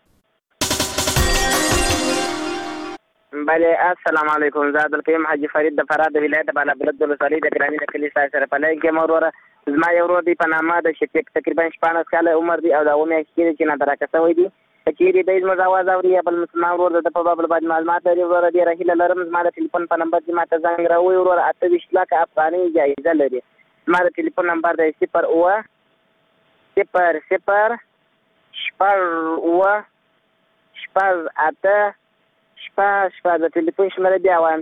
بله السلام علیکم. زه عبدالقیوم حاجی فرید د فراه د ولایت بالابلد ولسوالۍ د ګرامي د کلي سره په لای کې وروره زما یو ورور دی په نامه د شفیق تقریبا 14 کاله عمر دی او دا و میاشتې کېږي چې نادرکه شوی دی. که چیرې دی زموږ اواز اوري یا بل مسلمان ورور د په باب باندې معلومات لري وروره ډېره هیله لرم زما د ټلیفون په نمبر چې ماته زنګ راووایي وروره 28 لکه افغانۍ جایزه لري. زما د ټلیفون نمبر دی 0 د ټلیفون شمېره بیا وایم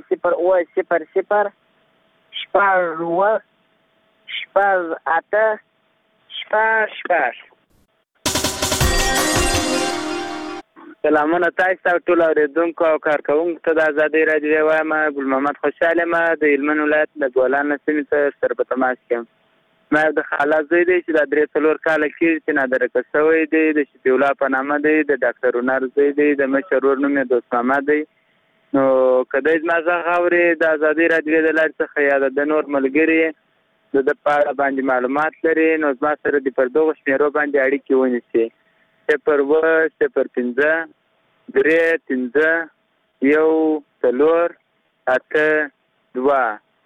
0 سلامونه تاسو ته ټول اوریدونکو او کارکوونکو ته د ازادۍ راډیو وایم. ګل محمد خوشحاله ما د هلمند ولایت د ګولان سیمې سره په تماس کې ما د خاله زوی دی چې د 3 کاله کېږي چې نادرکه شوی دی د شفیع الله په نامه دی د ډاکټر هنر زوی دی د مشر ورور نوم یې دوست محمد دی. نو که دی زما څخه اوري د ازادۍ راډیو د لارې څخه یا د نور ملګري د په اړه باندې معلومات لري نو زما سره د پر دغو شمېرو باندې اړیکې ونیسي 0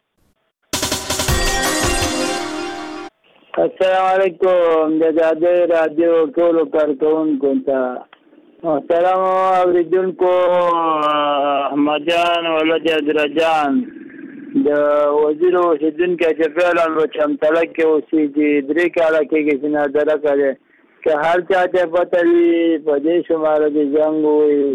السلام علیکم د ازادۍ راډیو ټولو کارکوونکو ته محترم اوریدونکو. احمد جان ولد عبدالرجان د وزیر اوسیدونکي شفیع الله چمتله کې اوسېږي 3 کاله کېږي چې نادرکه دی. که هر چا ته پته وي په دې شماره کې زنګ ووایي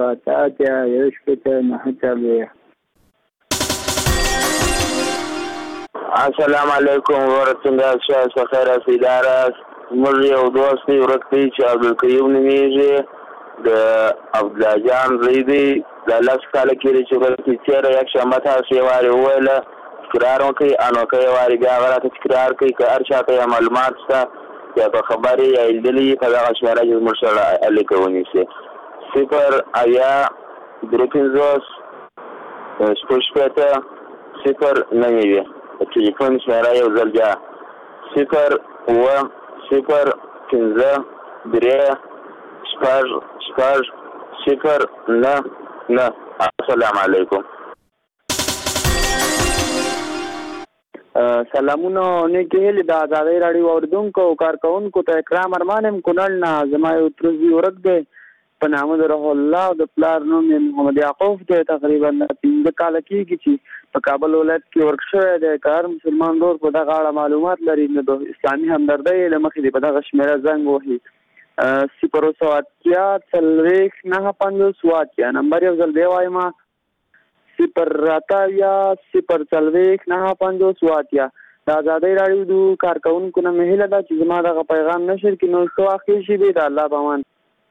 0 8 السلام علیکم ورحمة الله خیر سیداره موږ یو دوست دی ورک دی چې عبدالقیوم نومیږي د عبدالله جان زوی دی د لس کاله کېږي چې ورک دی تېره یکشنبه تاسو یې وارې وویله تکرار وکړئ انو که یې وارې بیا هغه راته تکرار کوي که هر چا ته یا معلومات شته یا په خبرې یا لیدلي په دغه شمېره کې زموږ سره اړیکه ونیسي 0 اویا 3 پنځوس شپږ شپېته 0 9 د ټلیفون شمېره یو ځل بیا 0 اوه 0 پنځه 3 شپږ 0 9 السلام علیکم.
سلامونه نیکې هیلې د ازادۍ راډیو اوریدونکو او کارکوونکو ته اکرام ارمان یم کونړ نه زما یو ترزي ورک دی په نامه د روح الله او د پلار نوم یې محمد یعقوب دی تقریبا 15 کاله کېږي چې په کابل ولایت کې ورک شوی دی که هر مسلمان ورور په دغه اړه معلومات لري نو د اسلامي همدردۍ له مخې دې په دغه شمېره زنګ وهي 0 نمبر یو ځل بیا وایم 0 راتاویا 0 څلوېښت 9 50 د ازادۍ راډیو د کارکوونکو نه مې هیله ده چې زما دغه پیغام نشر کړي نو څه واقع شي دی د الله په امان.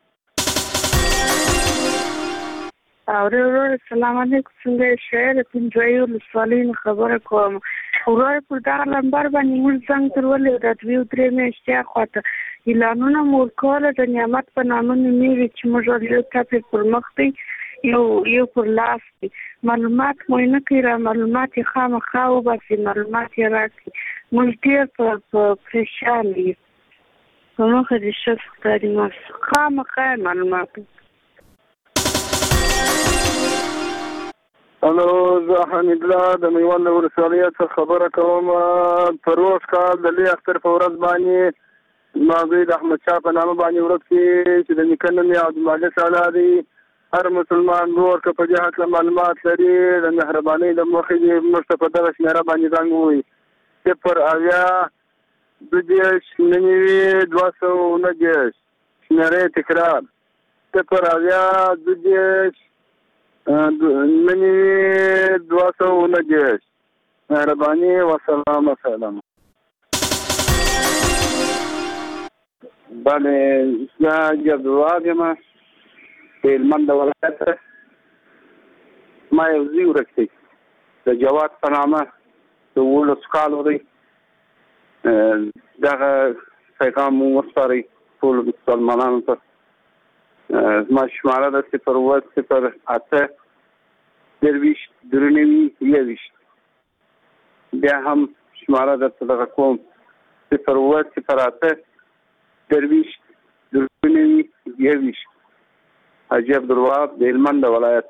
ورور السلام علیکم څنګه شعر پنځوي ولسوالۍ خبره کوم ورور پر دا نمبر باندې موږ څنګه ترولې د 2-3 میاشتې خواته اعلانونه مور کوله د نعمت په نامه نیوي چې موږ له تاسو پر مخ دی یو پر لاس دی معلومات مو نه کړه معلومات خامخا او بس معلومات یې راکړي موږ ډېر په پریشان یو په مخه دې شف تعلیمات خامخا معلومات.
الو زه حمید الله د میوند ولسوالۍ څخه خبره کوم. پروس کال د لوی اختر په ورځ باندې ما زوی د احمدشاه په نامه باندې ورک شي چې د نیکه نوم یې عبدالمالک اعلی دی. هر مسلمان ورور که په دې هکله معلومات لري د مهربانۍ له مخې دې موږ ته په دغه شمېره باندې زنګ ووایي 0 اویا 2 290 شمېره تکرار 0 اویا 2 290 مهرباني وسلام سلام.
بله زه جواب یم د هلمند ولایت ما یو زوی ورک دی د جواد په نامه د 18 کالو دی دغه پیغام مو وسپارئ ټولو مسلمانانو ته زما شماره ده 0 0 8 درویشت درنوي 21 بیا هم شماره درته دغه کوم 0 0 8 درویشت درنوي 21 حاجی عبدالوهاب د هلمند ولایت.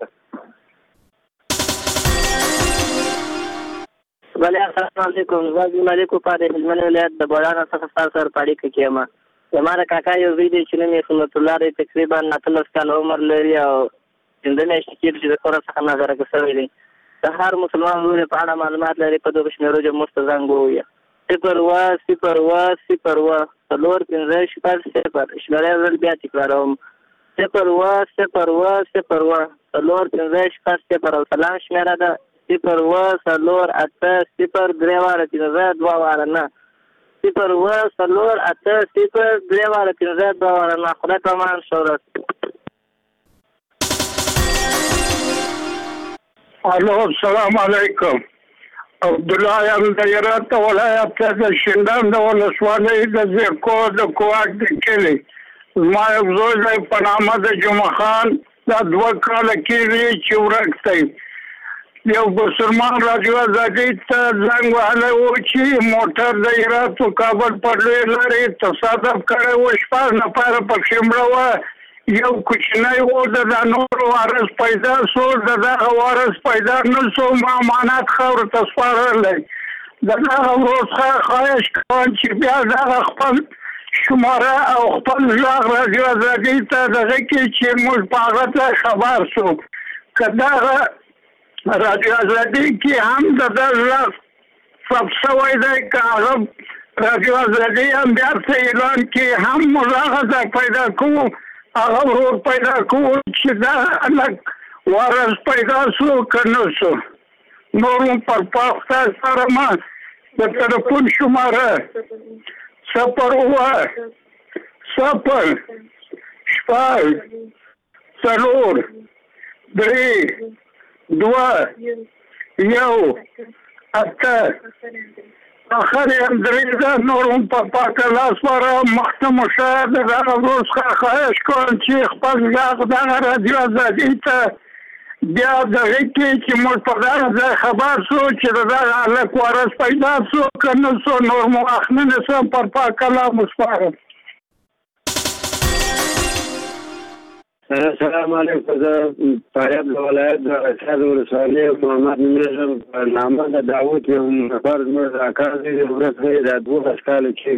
بله السلام علیکم زه عبدالمالک په د هلمند ولایت د بولانه څخه ستاسو سره په اړیکه کې یم. زما د کاکا یو زوی دی چې نوم یې سنت الله دی تقریبا 19 کاله عمر لري او 5 میاشتې کېږي چې د کور څخه نظره شوی دی. د هر مسلمان ورور په اړه معلومات لري په دغه شمېرو چې موږ ته زنګ ووایه 0 0 0 5 0 شمېره ورل بیا تکراروم 0 0 0 او سلام شمېره ده 0 8 0 3 واره 2 واره نه 0 0 8 0 3 واره 2 واره نه. خدای په امان شورت.
الو السلام علیکم. عبدالله یم د هرات ولایت د شینډان د ولسوالۍ د زیرکو د کوواک د کلي. زما یو زوی دی په نامه د جمعه خان دا 2 کاله کېږي چې ورک دی. یو مسلمان راډیو ازادۍ ته زنګ وهلی و چې موټر د هرات و کابل پر لوی لارې تصادف کړی و 6 نفره پکښې مړه وه یو کوچنی و د نورو وارث پیدا شو د دغه وارث پیدا نه شو ما امانت خاورو ته سپارلی د دغه ورور څخه خواهش کوم چې بیا دغه خپل شماره او خپل غږ راډیو ازادۍ ته دغه کې چې موږ په هغه ته خبر شو که دغه راډیو ازادۍ کې هم د ده غږ ثبت شوی دی که هغه راډیو ازادۍ هم بیا څه اعلان کې هم موږ هغه ځای پیدا کوو هغه ورور پیدا کوو چې دا هلک وارث پیدا شو که نه شو نور هم پر پاخته سره ما د ټلیفون شماره 01 0 شپږ 4 3 2 1 8 اخر یې درېدا نورم په پاکه لاس ورا محتم شاهد دا روز خواهش کوم چې خپل ځاګ د رادیو ازادي ته بیا دغه کې چې موږ په دا خبر شو چې دا الک ورس پیدا شو کنه سو نور مو اخنه سم پر پاکه لا مصفاره.
السلام علیکم. زه فاریاب ولایت د ارشاد ولسوالۍ محمد نظم په نامه د دعوت یو نفر زموږ د اکا دی ورځ د 2 کال کې